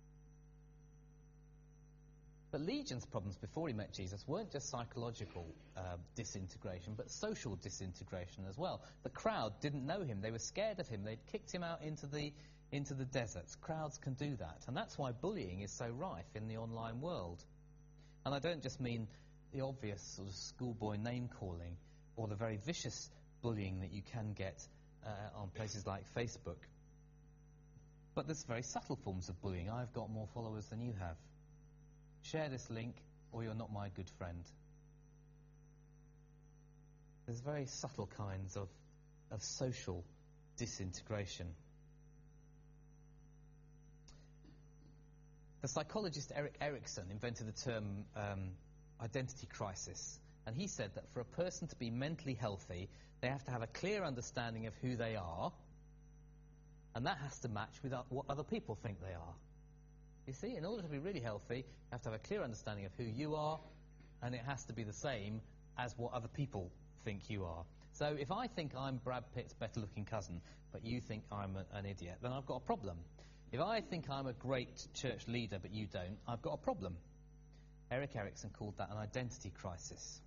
But Legion's problems before he met Jesus weren't just psychological uh, disintegration, but social disintegration as well. The crowd didn't know him. They were scared of him. They'd kicked him out into the into the deserts. Crowds can do that. And that's why bullying is so rife in the online world. And I don't just mean the obvious sort of schoolboy name-calling or the very vicious bullying that you can get uh, on places like Facebook. But there's very subtle forms of bullying. I've got more followers than you have. Share this link or you're not my good friend. There's very subtle kinds of, of social disintegration. The psychologist Erik Erikson invented the term um, identity crisis, and he said that for a person to be mentally healthy, they have to have a clear understanding of who they are, and that has to match with what other people think they are. You see, in order to be really healthy, you have to have a clear understanding of who you are, and it has to be the same as what other people think you are. So if I think I'm Brad Pitt's better-looking cousin, but you think I'm a, an idiot, then I've got a problem. If I think I'm a great church leader, but you don't, I've got a problem. Erik Erikson called that an identity crisis.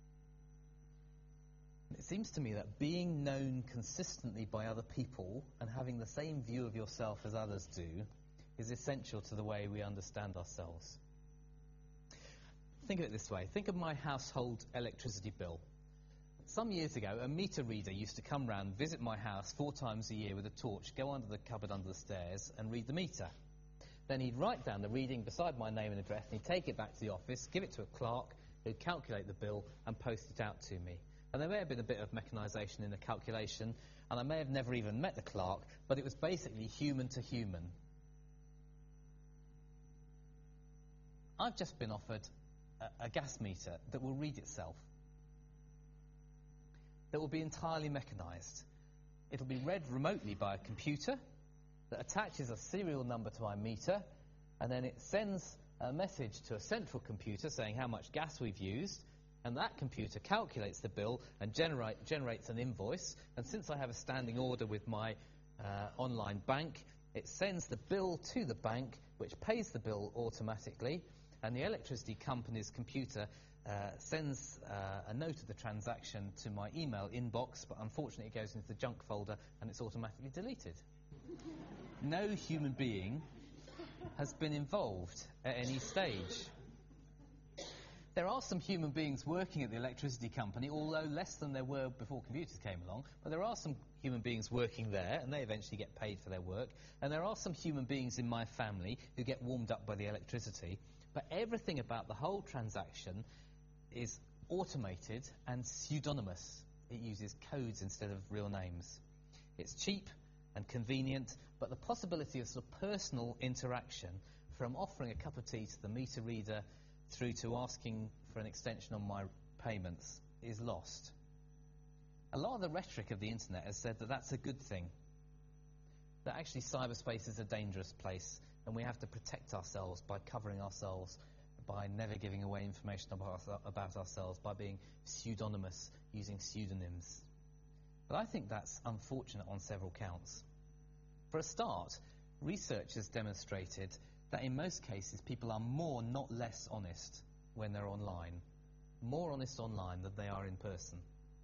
It seems to me that being known consistently by other people and having the same view of yourself as others do is essential to the way we understand ourselves. Think of it this way. Think of my household electricity bill. Some years ago, a meter reader used to come round, visit my house four times a year with a torch, go under the cupboard under the stairs and read the meter. Then he'd write down the reading beside my name and address, and he'd take it back to the office, give it to a clerk, who'd calculate the bill and post it out to me. And there may have been a bit of mechanisation in the calculation, and I may have never even met the clerk, but it was basically human to human. I've just been offered a, a gas meter that will read itself, that will be entirely mechanised. It'll be read remotely by a computer that attaches a serial number to my meter, and then it sends a message to a central computer saying how much gas we've used, and that computer calculates the bill and generate, generates an invoice. And since I have a standing order with my uh, online bank, it sends the bill to the bank, which pays the bill automatically, and the electricity company's computer Uh, sends uh, a note of the transaction to my email inbox, but unfortunately it goes into the junk folder and it's automatically deleted. No human being has been involved at any stage. There are some human beings working at the electricity company, although less than there were before computers came along. But there are some human beings working there, and they eventually get paid for their work. And there are some human beings in my family who get warmed up by the electricity. But everything about the whole transaction is automated and pseudonymous. It uses codes instead of real names. It's cheap and convenient, but the possibility of sort of personal interaction, from offering a cup of tea to the meter reader through to asking for an extension on my payments, is lost. A lot of the rhetoric of the internet has said that that's a good thing, that actually cyberspace is a dangerous place and we have to protect ourselves by covering ourselves, by never giving away information about, about ourselves, by being pseudonymous, using pseudonyms. But I think that's unfortunate on several counts. For a start, research has demonstrated that in most cases people are more, not less honest when they're online. More honest online than they are in person.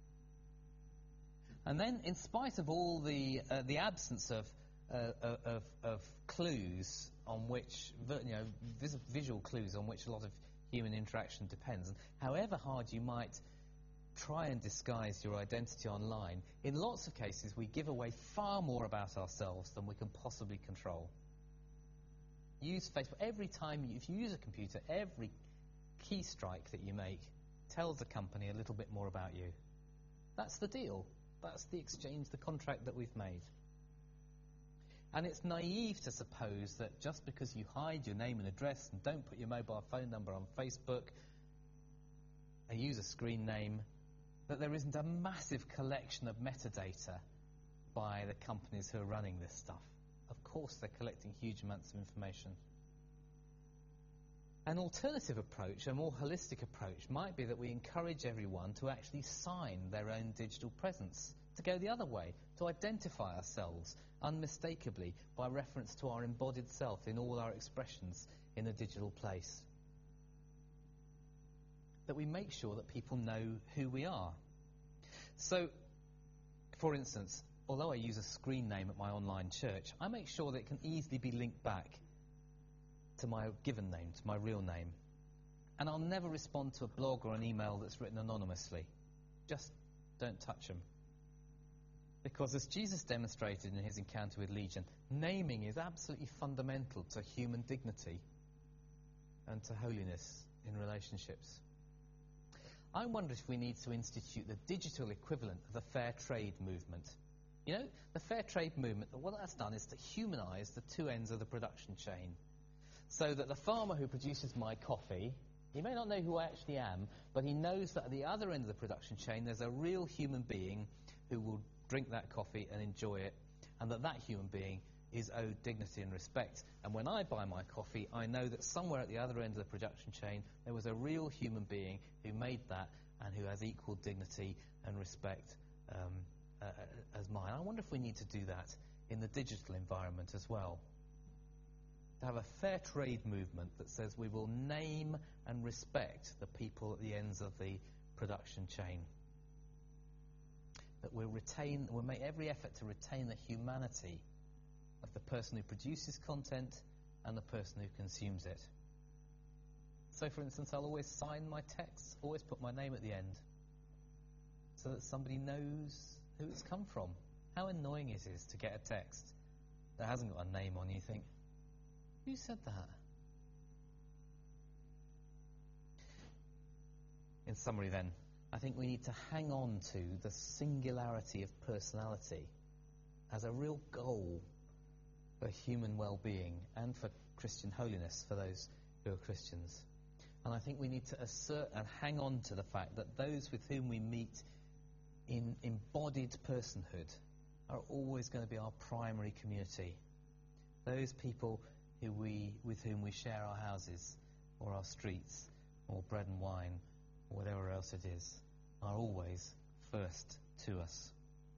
And then, in spite of all the uh, the absence of, uh, of of clues on which, you know, vis visual clues on which a lot of human interaction depends, and however hard you might try and disguise your identity online, in lots of cases we give away far more about ourselves than we can possibly control. Use Facebook. Every time, you, if you use a computer, every key strike that you make tells the company a little bit more about you. That's the deal. That's the exchange, the contract that we've made. And it's naive to suppose that just because you hide your name and address and don't put your mobile phone number on Facebook, a user screen name, that there isn't a massive collection of metadata by the companies who are running this stuff. Of course they're collecting huge amounts of information. An alternative approach, a more holistic approach, might be that we encourage everyone to actually sign their own digital presence, to go the other way, to identify ourselves unmistakably by reference to our embodied self in all our expressions in a digital place. That we make sure that people know who we are. So, for instance, although I use a screen name at my online church, I make sure that it can easily be linked back to my given name, to my real name. And I'll never respond to a blog or an email that's written anonymously. Just don't touch them. Because as Jesus demonstrated in his encounter with Legion, naming is absolutely fundamental to human dignity and to holiness in relationships. I wonder if we need to institute the digital equivalent of the fair trade movement. You know, the fair trade movement, what that's done is to humanise the two ends of the production chain. So that the farmer who produces my coffee, he may not know who I actually am, but he knows that at the other end of the production chain there's a real human being who will drink that coffee and enjoy it, and that that human being is owed dignity and respect. And when I buy my coffee, I know that somewhere at the other end of the production chain there was a real human being who made that and who has equal dignity and respect um, uh, as mine. I wonder if we need to do that in the digital environment as well. To have a fair trade movement that says we will name and respect the people at the ends of the production chain. That we'll retain, we'll make every effort to retain the humanity of the person who produces content and the person who consumes it. So, for instance, I'll always sign my texts, always put my name at the end, so that somebody knows who it's come from. How annoying it is to get a text that hasn't got a name on. You think, who said that? In summary then, I think we need to hang on to the singularity of personality as a real goal for human well-being and for Christian holiness for those who are Christians. And I think we need to assert and hang on to the fact that those with whom we meet in embodied personhood are always going to be our primary community. Those people who we, with whom we share our houses or our streets or bread and wine or whatever else it is are always first to us.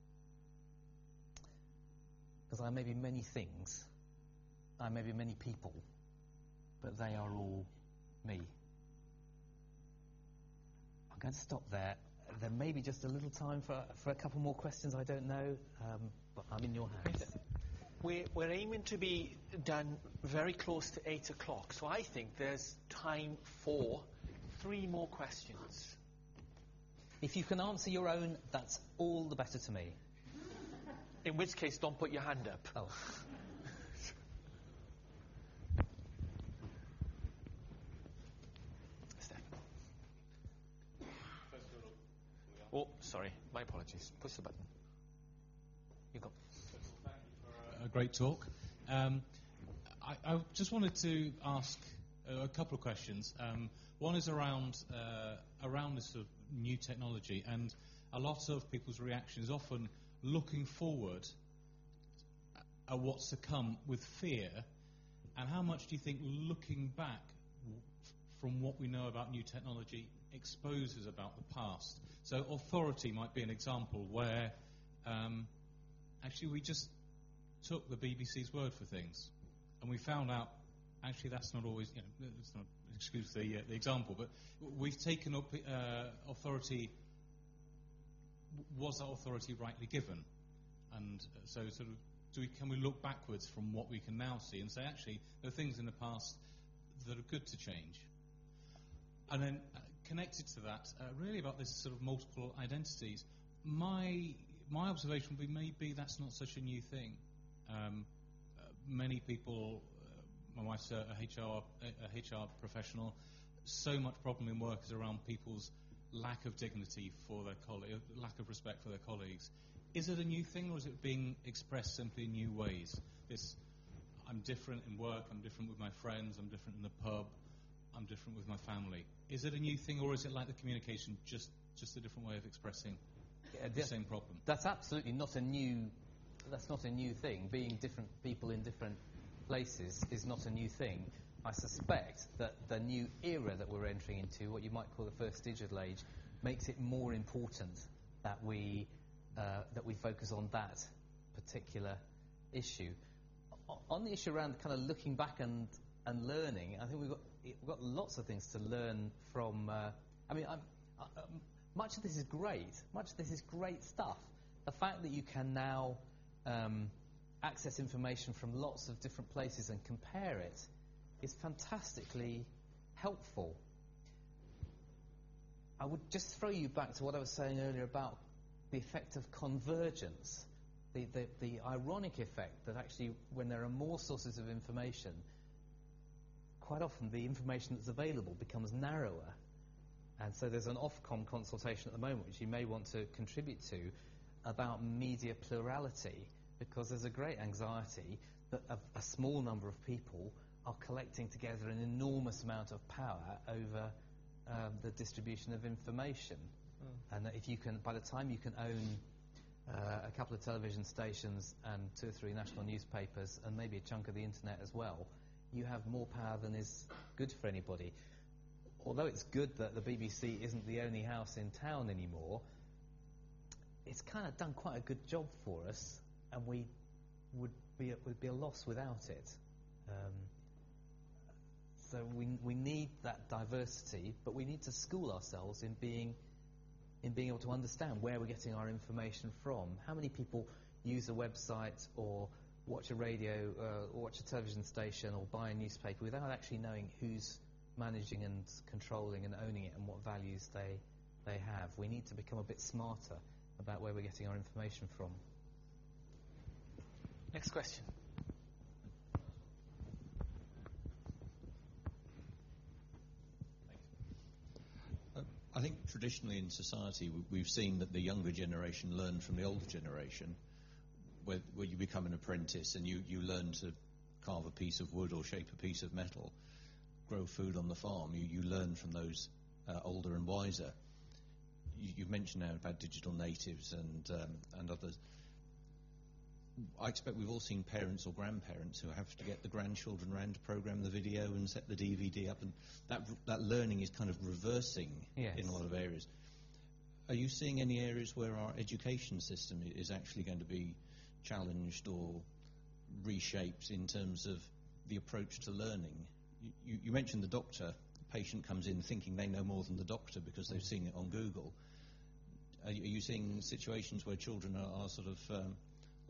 Because I may be many things, I may be many people, but they are all me. I'm going to stop there. There may be just a little time for, for a couple more questions, I don't know, um, but I'm in your hands. We're, we're aiming to be done very close to eight o'clock, so I think there's time for three more questions. If you can answer your own, that's all the better to me. In which case, don't put your hand up. Oh. Steph. Oh, sorry. My apologies. Push the button. You go. Thank you for a great talk. Um, I, I just wanted to ask a couple of questions. Um, one is around uh, around this sort of new technology, and a lot of people's reaction is often looking forward at what's to come with fear. And how much do you think looking back w- from what we know about new technology exposes about the past? So authority might be an example where um, actually we just took the B B C's word for things, and we found out actually that's not always, you know, it's not, excuse the, uh, the example, but we've taken up uh, authority. Was that authority rightly given? And uh, so sort of do we, can we look backwards from what we can now see and say actually there are things in the past that are good to change? And then uh, connected to that, uh, really about this sort of multiple identities, my my observation would be maybe that's not such a new thing. Um, uh, many people, uh, my wife's a, a, H R, a H R professional, so much problem in work is around people's lack of dignity for their colleagues, lack of respect for their colleagues. Is it a new thing, or is it being expressed simply in new ways? This, I'm different in work, I'm different with my friends, I'm different in the pub, I'm different with my family. Is it a new thing, or is it like the communication, just just a different way of expressing Yeah, the same problem? That's absolutely not a new. That's not a new thing. Being different people in different places is not a new thing. I suspect that the new era that we're entering into, what you might call the first digital age, makes it more important that we uh, that we focus on that particular issue. O- on the issue around kind of looking back and and learning, I think we've got we've got lots of things to learn from. Uh, I mean, I'm, I, um, much of this is great. Much of this is great stuff. The fact that you can now um, access information from lots of different places and compare it is fantastically helpful. I would just throw you back to what I was saying earlier about the effect of convergence, the, the, the ironic effect that actually when there are more sources of information, quite often the information that's available becomes narrower. And so there's an Ofcom consultation at the moment which you may want to contribute to about media plurality, because there's a great anxiety that a, a small number of people are collecting together an enormous amount of power over um, the distribution of information. Mm. And that if you can, by the time you can own uh, a couple of television stations and two or three national newspapers and maybe a chunk of the internet as well, you have more power than is good for anybody. Although it's good that the B B C isn't the only house in town anymore, it's kind of done quite a good job for us, and we would be a, would be a loss without it. Um, so we we need that diversity, but we need to school ourselves in being in being able to understand where we're getting our information from. How many people use a website or watch a radio, uh, or watch a television station, or buy a newspaper without actually knowing who's managing and controlling and owning it and what values they they have? We need to become a bit smarter about where we're getting our information from. Next question. Uh, I think traditionally in society we, we've seen that the younger generation learn from the older generation, where, where you become an apprentice and you, you learn to carve a piece of wood or shape a piece of metal, grow food on the farm. You, you learn from those uh, older and wiser. You, you've mentioned now about digital natives and um, and others. I expect we've all seen parents or grandparents who have to get the grandchildren around to program the video and set the D V D up, and that that learning is kind of reversing Yes. in a lot of areas. Are you seeing any areas where our education system is actually going to be challenged or reshaped in terms of the approach to learning? You, you, you mentioned the doctor. The patient comes in thinking they know more than the doctor because they've seen it on Google. Are you, are you seeing situations where children are, are sort of um,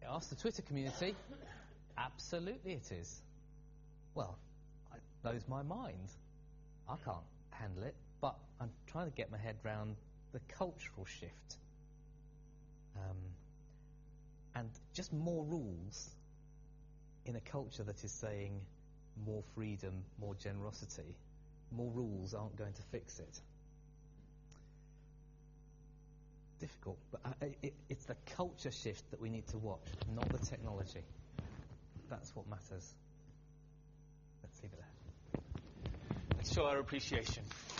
Ask the Twitter community. Absolutely it is. Well, it blows my mind. I can't handle it, but I'm trying to get my head round the cultural shift. Um, and just more rules in a culture that is saying more freedom, more generosity. More rules aren't going to fix it. Difficult, but uh, it, it's the culture shift that we need to watch, not the technology. That's what matters. Let's leave it there. Let's show our appreciation.